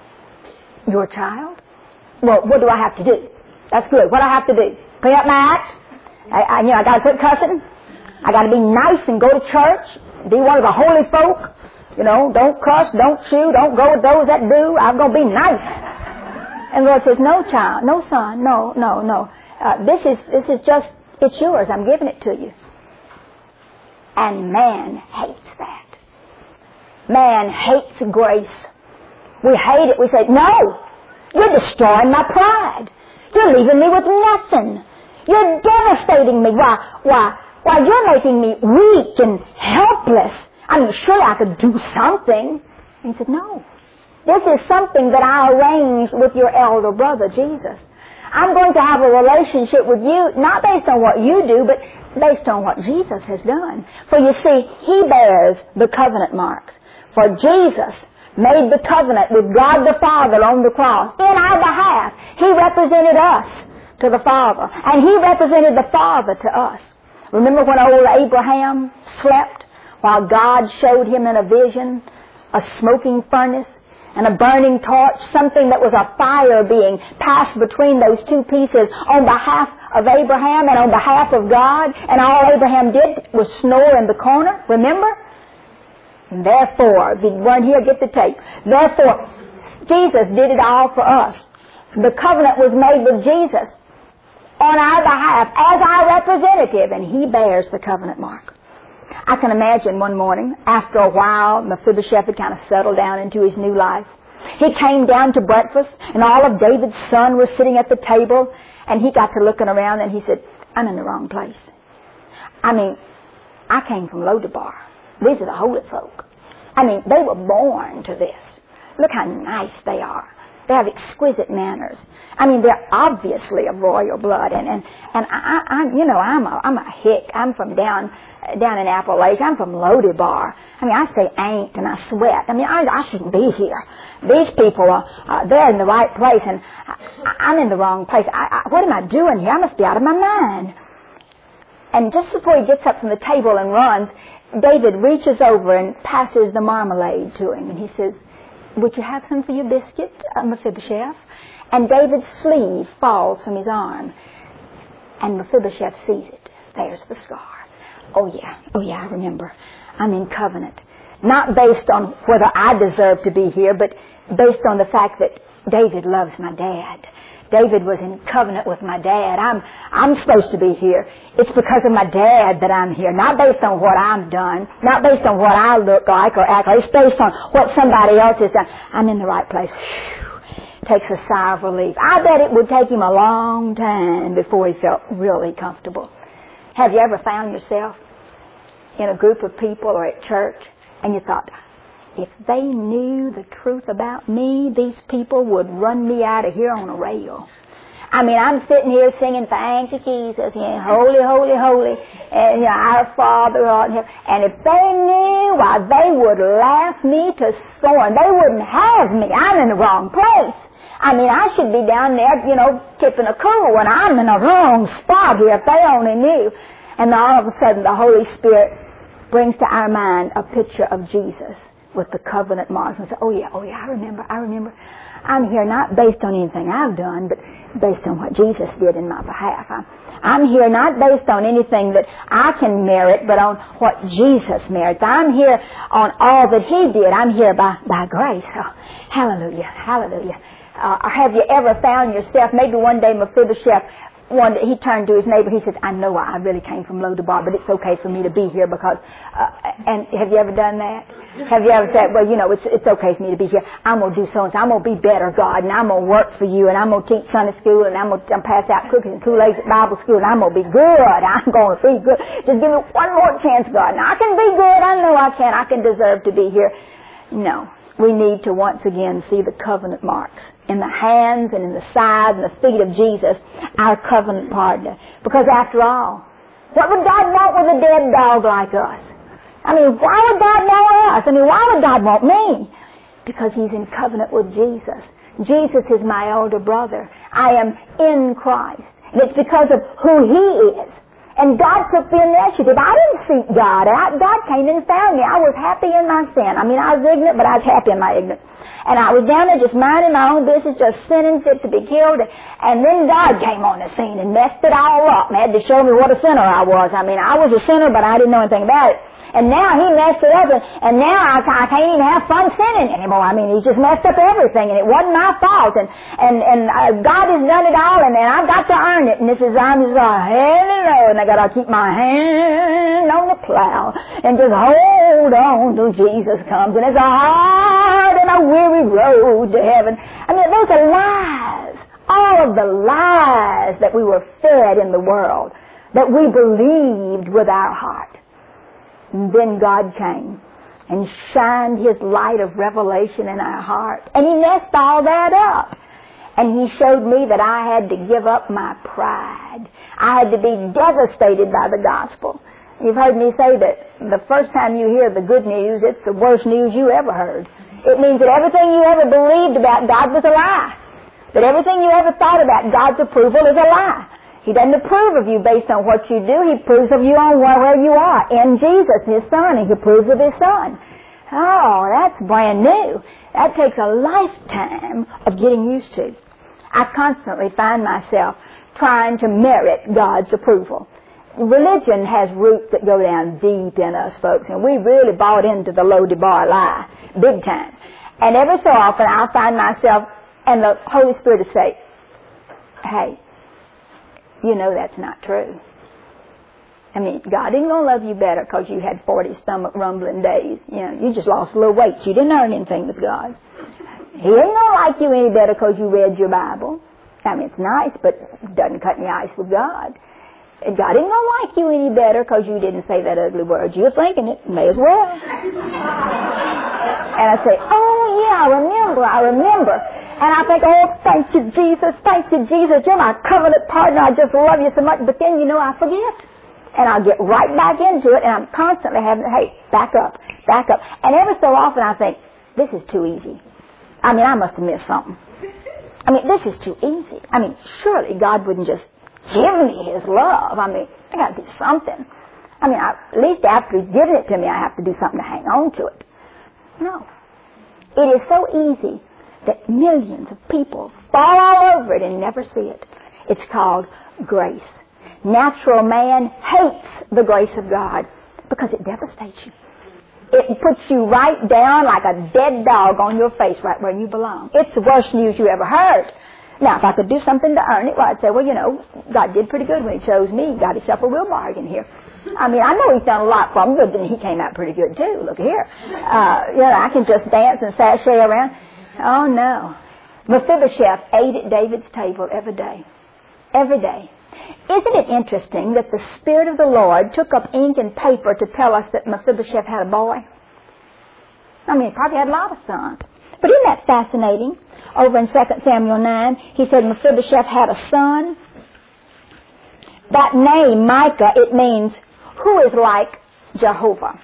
Your child? Well, what do I have to do?" "That's good. What do I have to do? Clean up my act? I got to quit cussing. I got to be nice and go to church. Be one of the holy folk. Don't cuss, don't chew, don't go with those that do. I'm going to be nice." And the Lord says, "No, child, no, son, no. This is just, it's yours. I'm giving it to you." And man hates that. Man hates grace. We hate it. We say, "No, you're destroying my pride. You're leaving me with nothing. You're devastating me. Why, you're making me weak and helpless. I mean, sure I could do something." And he said, "No. This is something that I arranged with your elder brother, Jesus. I'm going to have a relationship with you, not based on what you do, but based on what Jesus has done. For you see, he bears the covenant marks. For Jesus made the covenant with God the Father on the cross in our behalf. He represented us to the Father, and he represented the Father to us. Remember when old Abraham slept while God showed him in a vision a smoking furnace and a burning torch, something that was a fire being passed between those two pieces on behalf of Abraham and on behalf of God, and all Abraham did was snore in the corner, remember? And therefore, if you weren't here, get the tape. Therefore, Jesus did it all for us. The covenant was made with Jesus on our behalf as our representative, and he bears the covenant mark. I can imagine one morning, after a while, Mephibosheth had kind of settled down into his new life. He came down to breakfast, and all of David's sons were sitting at the table, and he got to looking around, and he said, "I'm in the wrong place. I mean, I came from Lodabar. These are the holy folk. I mean, they were born to this. Look how nice they are. They have exquisite manners. I mean, they're obviously of royal blood, and I'm a hick. I'm from down in Appalachia. I'm from Lodabar. I mean, I say ain't and I sweat. I mean, I shouldn't be here. These people they're in the right place, and I'm in the wrong place. What am I doing here? I must be out of my mind." And just before he gets up from the table and runs, David reaches over and passes the marmalade to him, and he says, "Would you have some for your biscuit, Mephibosheth?" And David's sleeve falls from his arm, and Mephibosheth sees it. There's the scar. Oh yeah, I remember. I'm in covenant. Not based on whether I deserve to be here, but based on the fact that David loves my dad. David was in covenant with my dad. I'm supposed to be here. It's because of my dad that I'm here. Not based on what I've done. Not based on what I look like or act like. It's based on what somebody else has done. I'm in the right place. Whew. Takes a sigh of relief. I bet it would take him a long time before he felt really comfortable. Have you ever found yourself in a group of people or at church and you thought, if they knew the truth about me, these people would run me out of here on a rail. I mean, I'm sitting here singing, "Thank you, Jesus," "Holy, holy, holy," and "Our Father," and if they knew, why, they would laugh me to scorn. They wouldn't have me. I'm in the wrong place. I mean, I should be down there, tipping a cool, and I'm in the wrong spot here, if they only knew. And all of a sudden, the Holy Spirit brings to our mind a picture of Jesus with the covenant marks. And say, oh yeah, I remember. I'm here not based on anything I've done, but based on what Jesus did in my behalf. I'm here not based on anything that I can merit, but on what Jesus merits. I'm here on all that He did. I'm here by grace. Oh, hallelujah, hallelujah. Have you ever found yourself, maybe one day Mephibosheth, he turned to his neighbor, he said, "I know I really came from Lodabar, but it's okay for me to be here because," and have you ever done that? Have you ever said, "Well, it's okay for me to be here. I'm going to do so and so. I'm going to be better, God, and I'm going to work for you, and I'm going to teach Sunday school, and I'm going to pass out cookies and Kool-Aids at Bible school, and I'm going to be good. I'm going to be good. Just give me one more chance, God. And I can be good. I know I can. I can deserve to be here." No. We need to once again see the covenant marks in the hands and in the sides and the feet of Jesus, our covenant partner. Because after all, what would God want with a dead dog like us? I mean, why would God want us? I mean, why would God want me? Because He's in covenant with Jesus. Jesus is my elder brother. I am in Christ. And it's because of who He is. And God took the initiative. I didn't seek God out. God came and found me. I was happy in my sin. I mean, I was ignorant, but I was happy in my ignorance. And I was down there just minding my own business, just sinning, fit to be killed. And then God came on the scene and messed it all up and had to show me what a sinner I was. I mean, I was a sinner, but I didn't know anything about it. And now He messed it up, and now I can't even have fun sinning anymore. I mean, He just messed up everything, and it wasn't my fault. And God has done it all, and I've got to earn it. And I'm just hello, and I got to keep my hand on the plow and just hold on till Jesus comes. And it's a hard and a weary road to heaven. I mean, those are lies. All of the lies that we were fed in the world, that we believed with our heart. And then God came and shined His light of revelation in our heart. And He messed all that up. And He showed me that I had to give up my pride. I had to be devastated by the gospel. You've heard me say that the first time you hear the good news, it's the worst news you ever heard. It means that everything you ever believed about God was a lie. That everything you ever thought about God's approval is a lie. He doesn't approve of you based on what you do. He approves of you on where you are. In Jesus, His Son, He approves of His Son. Oh, that's brand new. That takes a lifetime of getting used to. I constantly find myself trying to merit God's approval. Religion has roots that go down deep in us, folks, and we really bought into the Lodabar lie, big time. And every so often I'll find myself, and the Holy Spirit will say, "Hey, you know that's not true. I mean, God isn't going to love you better because you had 40 stomach rumbling days. You just lost a little weight. You didn't earn anything with God. He ain't going to like you any better because you read your Bible. I mean, it's nice, but it doesn't cut any ice with God. And God ain't going to like you any better because you didn't say that ugly word. You're thinking it. May as well." And I say, "Oh, yeah, I remember. And I think, oh, thank you, Jesus. You're my covenant partner. I just love you so much." But then, I forget. And I'll get right back into it, and I'm constantly having, hey, back up. And every so often I think, this is too easy. I mean, I must have missed something. I mean, this is too easy. I mean, surely God wouldn't just give me His love. I mean, I got to do something. I mean, at least after he's given it to me, I have to do something to hang on to it. No. It is so easy that millions of people fall all over it and never see it. It's called grace. Natural man hates the grace of God because it devastates you. It puts you right down like a dead dog on your face right where you belong. It's the worst news you ever heard. Now, if I could do something to earn it, well, I'd say, well, you know, God did pretty good when he chose me. He got himself a real bargain here. I mean, I know he's done a lot for him, but then he came out pretty good, too. Look here. You know, I can just dance and sashay around. Oh, no. Mephibosheth ate at David's table every day. Every day. Isn't it interesting that the Spirit of the Lord took up ink and paper to tell us that Mephibosheth had a boy? I mean, he probably had a lot of sons. But isn't that fascinating? Over in 2 Samuel 9, he said Mephibosheth had a son. That name, Micah, it means, who is like Jehovah?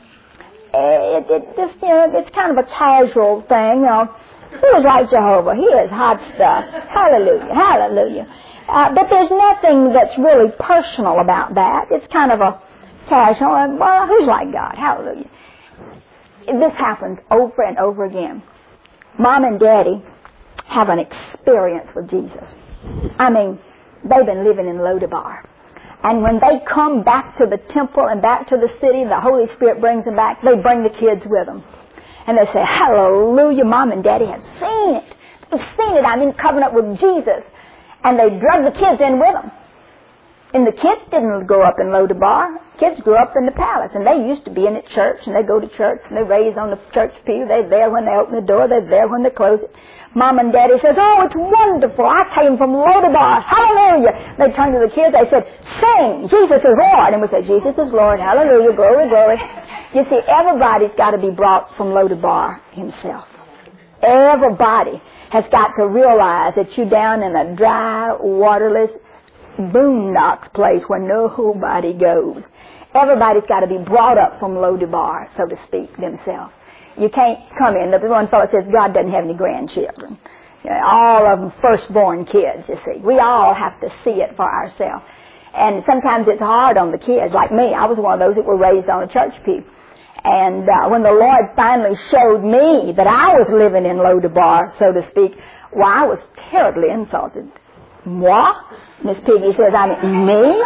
It's kind of a casual thing, you know. Who is like Jehovah? He is hot stuff. Hallelujah, hallelujah. But there's nothing that's really personal about that. It's kind of a casual, well, who's like God? Hallelujah. This happens over and over again. Mom and Daddy have an experience with Jesus. I mean, they've been living in Lodabar. And when they come back to the temple and back to the city, the Holy Spirit brings them back, they bring the kids with them. And they say, hallelujah, Mom and Daddy have seen it. They've seen it. I'm in covenant with Jesus. And they drug the kids in with them. And the kids didn't grow up in Lodabar. Kids grew up in the palace. And they used to be in at church. And they go to church. And they raise on the church pew. They're there when they open the door. They're there when they close it. Mom and Daddy says, oh, it's wonderful. I came from Lodabar. Hallelujah. They turn to the kids. They said, sing. Jesus is Lord. And we say, Jesus is Lord. Hallelujah. Glory, glory. You see, everybody's got to be brought from Lodabar himself. Everybody has got to realize that you're down in a dry, waterless, boondocks place where nobody goes. Everybody's got to be brought up from Lodabar, so to speak, themselves. You can't come in. The one fellow says God doesn't have any grandchildren. You know, all of them firstborn kids, you see. We all have to see it for ourselves. And sometimes it's hard on the kids. Like me, I was one of those that were raised on a church pew. And when the Lord finally showed me that I was living in Lodabar, so to speak, well, I was terribly insulted. Moi? Miss Piggy says, me?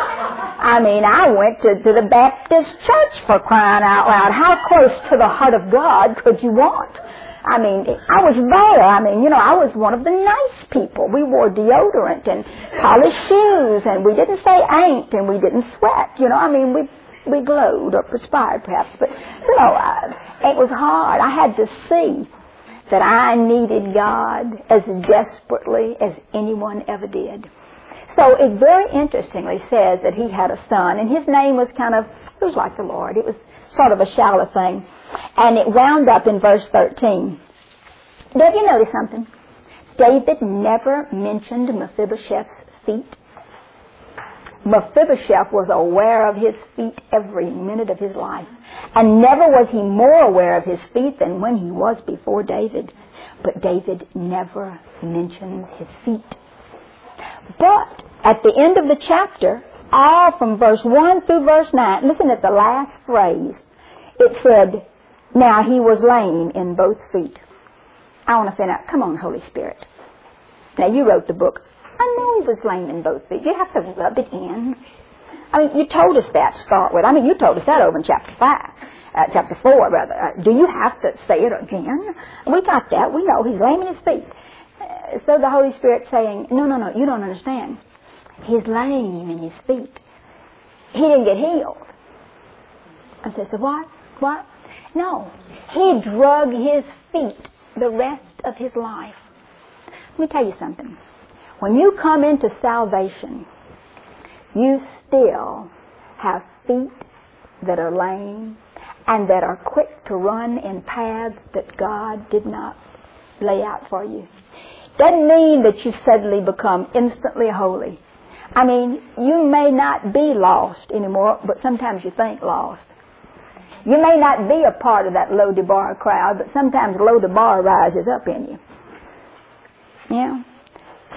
I went to the Baptist church for crying out loud. How close to the heart of God could you want? I was there. I was one of the nice people. We wore deodorant and polished shoes, and we didn't say ain't, and we didn't sweat. We glowed or perspired perhaps, but, it was hard. I had to see that I needed God as desperately as anyone ever did. So it very interestingly says that he had a son, and his name was it was like the Lord. It was sort of a shallow thing. And it wound up in verse 13. Have you noticed something? David never mentioned Mephibosheth's feet. Mephibosheth was aware of his feet every minute of his life. And never was he more aware of his feet than when he was before David. But David never mentioned his feet. But at the end of the chapter, all from verse 1 through verse 9, listen at the last phrase. It said, now he was lame in both feet. I want to say, now, come on, Holy Spirit. Now, you wrote the book. I know he was lame in both feet. You have to rub it in. You told us that to start with. You told us that over in chapter 4, rather. Do you have to say it again? We got that. We know he's lame in his feet. So the Holy Spirit's saying, no, you don't understand. He's lame in his feet. He didn't get healed. I said, so what? What? No. He drug his feet the rest of his life. Let me tell you something. When you come into salvation, you still have feet that are lame and that are quick to run in paths that God did not lay out for you. Doesn't mean that you suddenly become instantly holy. You may not be lost anymore, but sometimes you think lost. You may not be a part of that Lodabar crowd, but sometimes Lodabar rises up in you. Yeah. So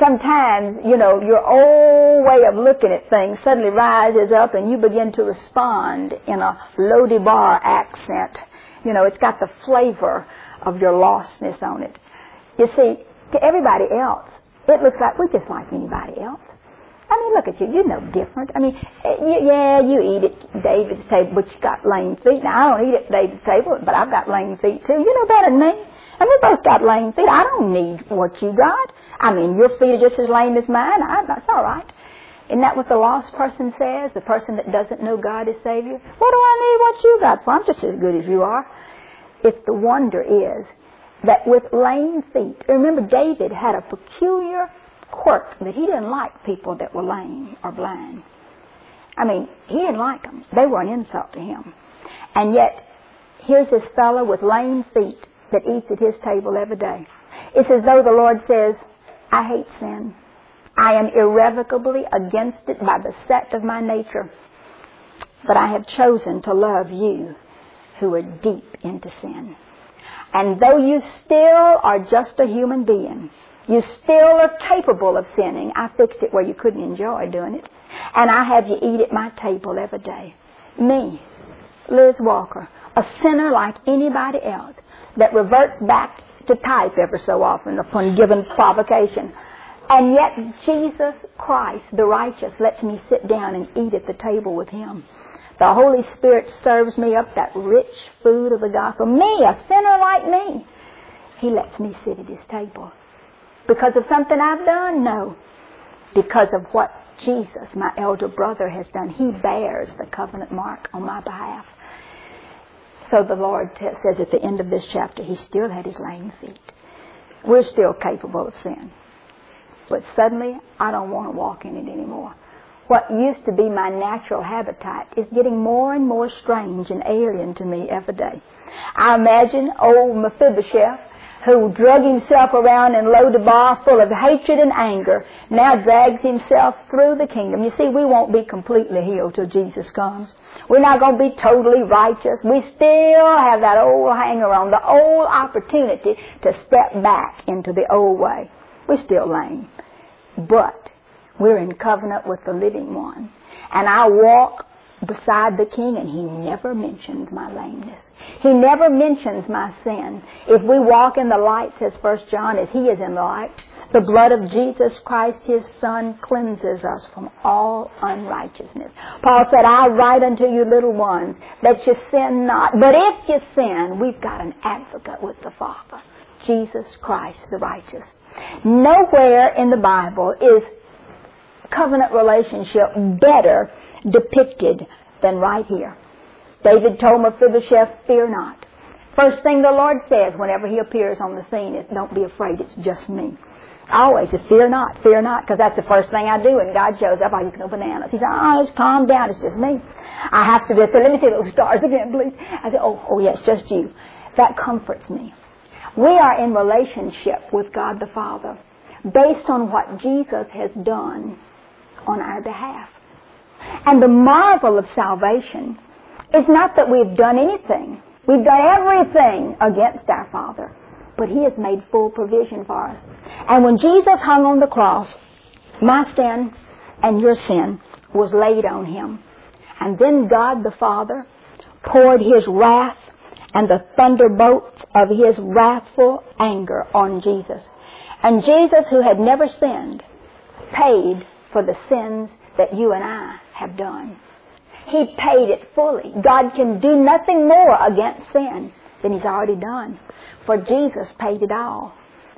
sometimes, your old way of looking at things suddenly rises up and you begin to respond in a Lo-debar accent. It's got the flavor of your lostness on it. You see, to everybody else, it looks like we're just like anybody else. I mean, look at you. You're no different. I mean, you eat at David's table, but you got lame feet. Now, I don't eat at David's table, but I've got lame feet too. You know better than me. And we both got lame feet. I don't need what you got. I mean, your feet are just as lame as mine. That's all right. Isn't that what the lost person says? The person that doesn't know God as Savior? What do I need what you got for? I'm just as good as you are. If the wonder is that with lame feet, remember David had a peculiar quirk that he didn't like people that were lame or blind. I mean, he didn't like them. They were an insult to him. And yet, here's this fellow with lame feet that eats at his table every day. It's as though the Lord says, I hate sin. I am irrevocably against it by the set of my nature. But I have chosen to love you who are deep into sin. And though you still are just a human being, you still are capable of sinning. I fixed it where you couldn't enjoy doing it. And I have you eat at my table every day. Me, Liz Walker, a sinner like anybody else that reverts back to type ever so often upon given provocation. And yet Jesus Christ, the righteous, lets me sit down and eat at the table with Him. The Holy Spirit serves me up that rich food of the gospel. Me, a sinner like me. He lets me sit at His table. Because of something I've done? No. Because of what Jesus, my elder brother, has done. He bears the covenant mark on my behalf. So the Lord says at the end of this chapter, He still had His lame feet. We're still capable of sin. But suddenly, I don't want to walk in it anymore. What used to be my natural habitat is getting more and more strange and alien to me every day. I imagine old Mephibosheth, who drug himself around in Lo-debar full of hatred and anger, now drags himself through the kingdom. You see, we won't be completely healed till Jesus comes. We're not going to be totally righteous. We still have that old hanger on, the old opportunity to step back into the old way. We're still lame. But we're in covenant with the living one. And I walk beside the King, and He never mentions my lameness. He never mentions my sin. If we walk in the light, says 1 John, as He is in the light, the blood of Jesus Christ, His Son, cleanses us from all unrighteousness. Paul said, I write unto you, little ones, that you sin not. But if you sin, we've got an advocate with the Father, Jesus Christ the righteous. Nowhere in the Bible is covenant relationship better depicted than right here. David told Mephibosheth, fear not. First thing the Lord says whenever He appears on the scene is, don't be afraid, it's just me. I always say, fear not, because that's the first thing I do when God shows up. I just go bananas. He said, just calm down, it's just me. I have to just say, let me see those stars again, please. I say, oh yes, just you. That comforts me. We are in relationship with God the Father based on what Jesus has done on our behalf. And the marvel of salvation is not that we've done anything. We've done everything against our Father. But He has made full provision for us. And when Jesus hung on the cross, my sin and your sin was laid on Him. And then God the Father poured His wrath and the thunderbolts of His wrathful anger on Jesus. And Jesus, who had never sinned, paid for the sins that you and I have done. He paid it fully. God can do nothing more against sin than He's already done. For Jesus paid it all.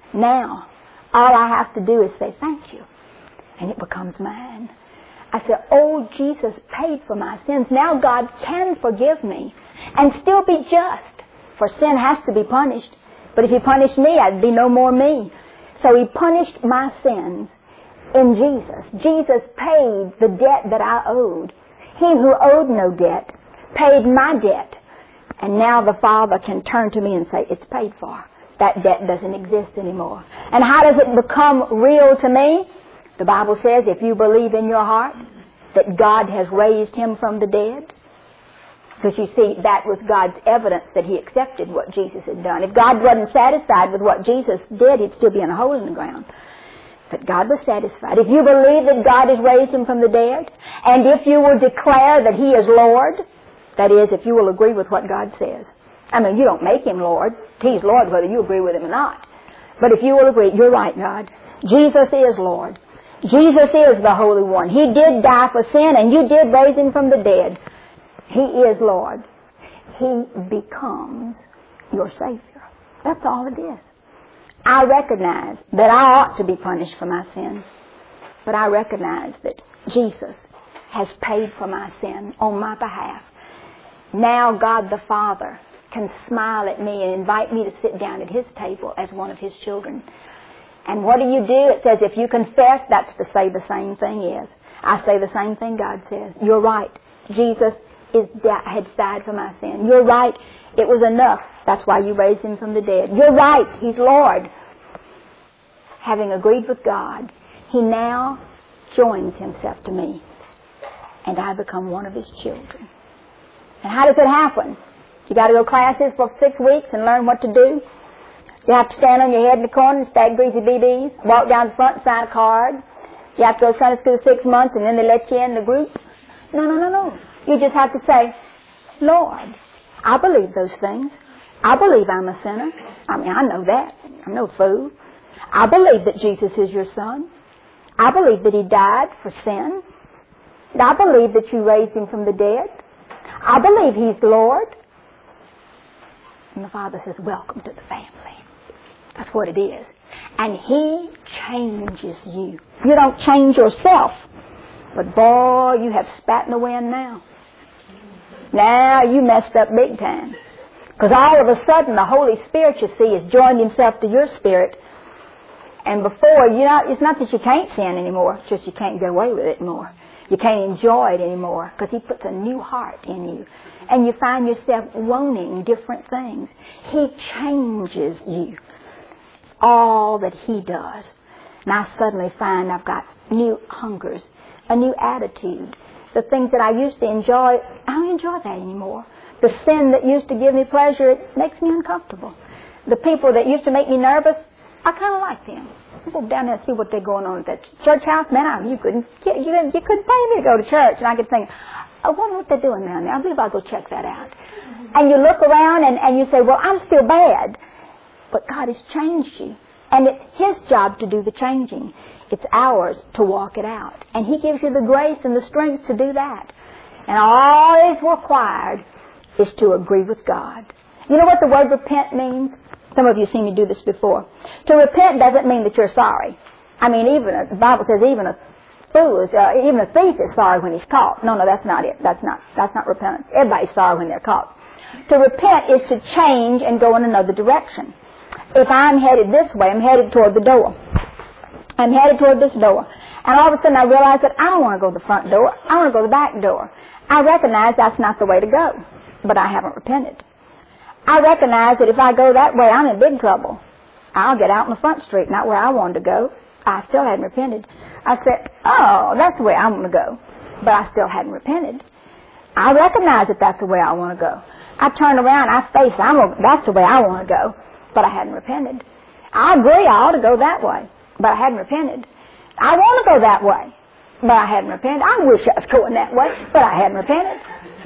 Now, all I have to do is say thank you, and it becomes mine. I said, oh, Jesus paid for my sins. Now God can forgive me and still be just. For sin has to be punished. But if He punished me, I'd be no more me. So He punished my sins in Jesus. Jesus paid the debt that I owed. He who owed no debt paid my debt. And now the Father can turn to me and say, it's paid for. That debt doesn't exist anymore. And how does it become real to me? The Bible says, if you believe in your heart that God has raised Him from the dead, because you see, that was God's evidence that He accepted what Jesus had done. If God wasn't satisfied with what Jesus did, He'd still be in a hole in the ground. that God was satisfied. If you believe that God has raised him from the dead, and if you will declare that he is Lord, that is, if you will agree with what God says. I mean, you don't make him Lord. He's Lord whether you agree with him or not. But if you will agree, you're right, God. Jesus is Lord. Jesus is the Holy One. He did die for sin, and you did raise him from the dead. He is Lord. He becomes your Savior. That's all it is. I recognize that I ought to be punished for my sin, but I recognize that Jesus has paid for my sin on my behalf. Now God the Father can smile at me and invite me to sit down at his table as one of his children. And what do? It says if you confess, that's to say the same thing is. I say the same thing God says. You're right. Jesus had died for my sin. You're right. It was enough. That's why you raised him from the dead. You're right. He's Lord. Having agreed with God, he now joins himself to me, and I become one of his children. And how does it happen? You got to go classes for 6 weeks and learn what to do. You have to stand on your head in the corner and stack greasy BBs, walk down the front and sign a card. You have to go to Sunday school 6 months and then they let you in the group. No. You just have to say, Lord, I believe those things. I believe I'm a sinner. I mean, I know that. I'm no fool. I believe that Jesus is your Son. I believe that he died for sin. I believe that you raised him from the dead. I believe he's Lord. And the Father says, welcome to the family. That's what it is. And he changes you. You don't change yourself. But boy, you have spat in the wind now. Now you messed up big time. Because all of a sudden the Holy Spirit, you see, has joined himself to your spirit. And before, it's not that you can't sin anymore. It's just you can't get away with it anymore. You can't enjoy it anymore. Because he puts a new heart in you. And you find yourself wanting different things. He changes you. All that he does. And I suddenly find I've got new hungers, a new attitude. The things that I used to enjoy, I don't enjoy that anymore. The sin that used to give me pleasure, it makes me uncomfortable. The people that used to make me nervous, I kind of like them. I go down there and see what they're going on at that church house. Man, you couldn't pay me to go to church. And I could think, I wonder what they're doing down there. I believe I'll go check that out. And you look around and you say, well, I'm still bad. But God has changed you. And it's his job to do the changing. It's ours to walk it out. And he gives you the grace and the strength to do that. And all is required is to agree with God. You know what the word repent means? Some of you have seen me do this before. To repent doesn't mean that you're sorry. I mean, the Bible says even a fool is, even a thief is sorry when he's caught. No, that's not it. That's not repentance. Everybody's sorry when they're caught. To repent is to change and go in another direction. If I'm headed this way, I'm headed toward the door. I'm headed toward this door. And all of a sudden I realize that I don't want to go to the front door. I want to go to the back door. I recognize that's not the way to go. But I haven't repented. I recognize that if I go that way, I'm in big trouble. I'll get out on the front street, not where I wanted to go. I still hadn't repented. I said, oh, that's the way I want to go. But I still hadn't repented. I recognize that that's the way I want to go. I turn around, I face, that's the way I want to go. But I hadn't repented. I agree I ought to go that way. But I hadn't repented. I want to go that way. But I hadn't repented. I wish I was going that way. But I hadn't repented.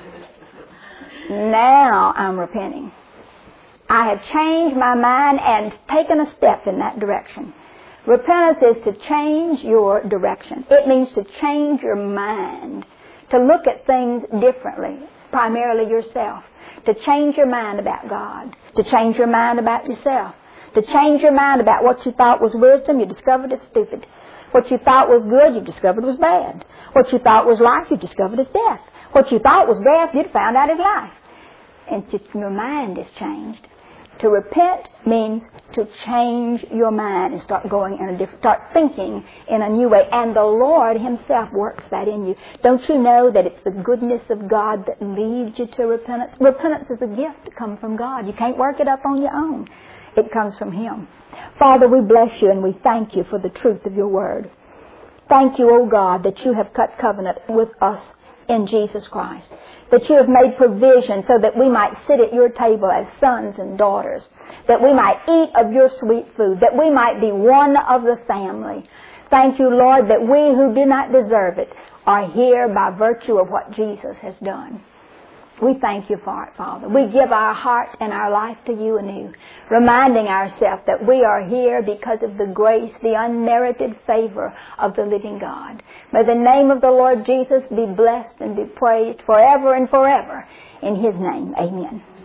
Now I'm repenting. I have changed my mind and taken a step in that direction. Repentance is to change your direction. It means to change your mind, to look at things differently, primarily yourself, to change your mind about God, to change your mind about yourself, to change your mind about what you thought was wisdom, you discovered is stupid. What you thought was good, you discovered was bad. What you thought was life, you discovered is death. What you thought was death, you'd found out is life. And your mind is changed. To repent means to change your mind and start thinking in a new way. And the Lord himself works that in you. Don't you know that it's the goodness of God that leads you to repentance? Repentance is a gift to come from God. You can't work it up on your own. It comes from him. Father, we bless you and we thank you for the truth of your word. Thank you, O God, that you have cut covenant with us in Jesus Christ. That you have made provision so that we might sit at your table as sons and daughters. That we might eat of your sweet food. That we might be one of the family. Thank you, Lord, that we who do not deserve it are here by virtue of what Jesus has done. We thank you for it, Father. We give our heart and our life to you anew, reminding ourselves that we are here because of the grace, the unmerited favor of the living God. May the name of the Lord Jesus be blessed and be praised forever and forever. In His name, amen.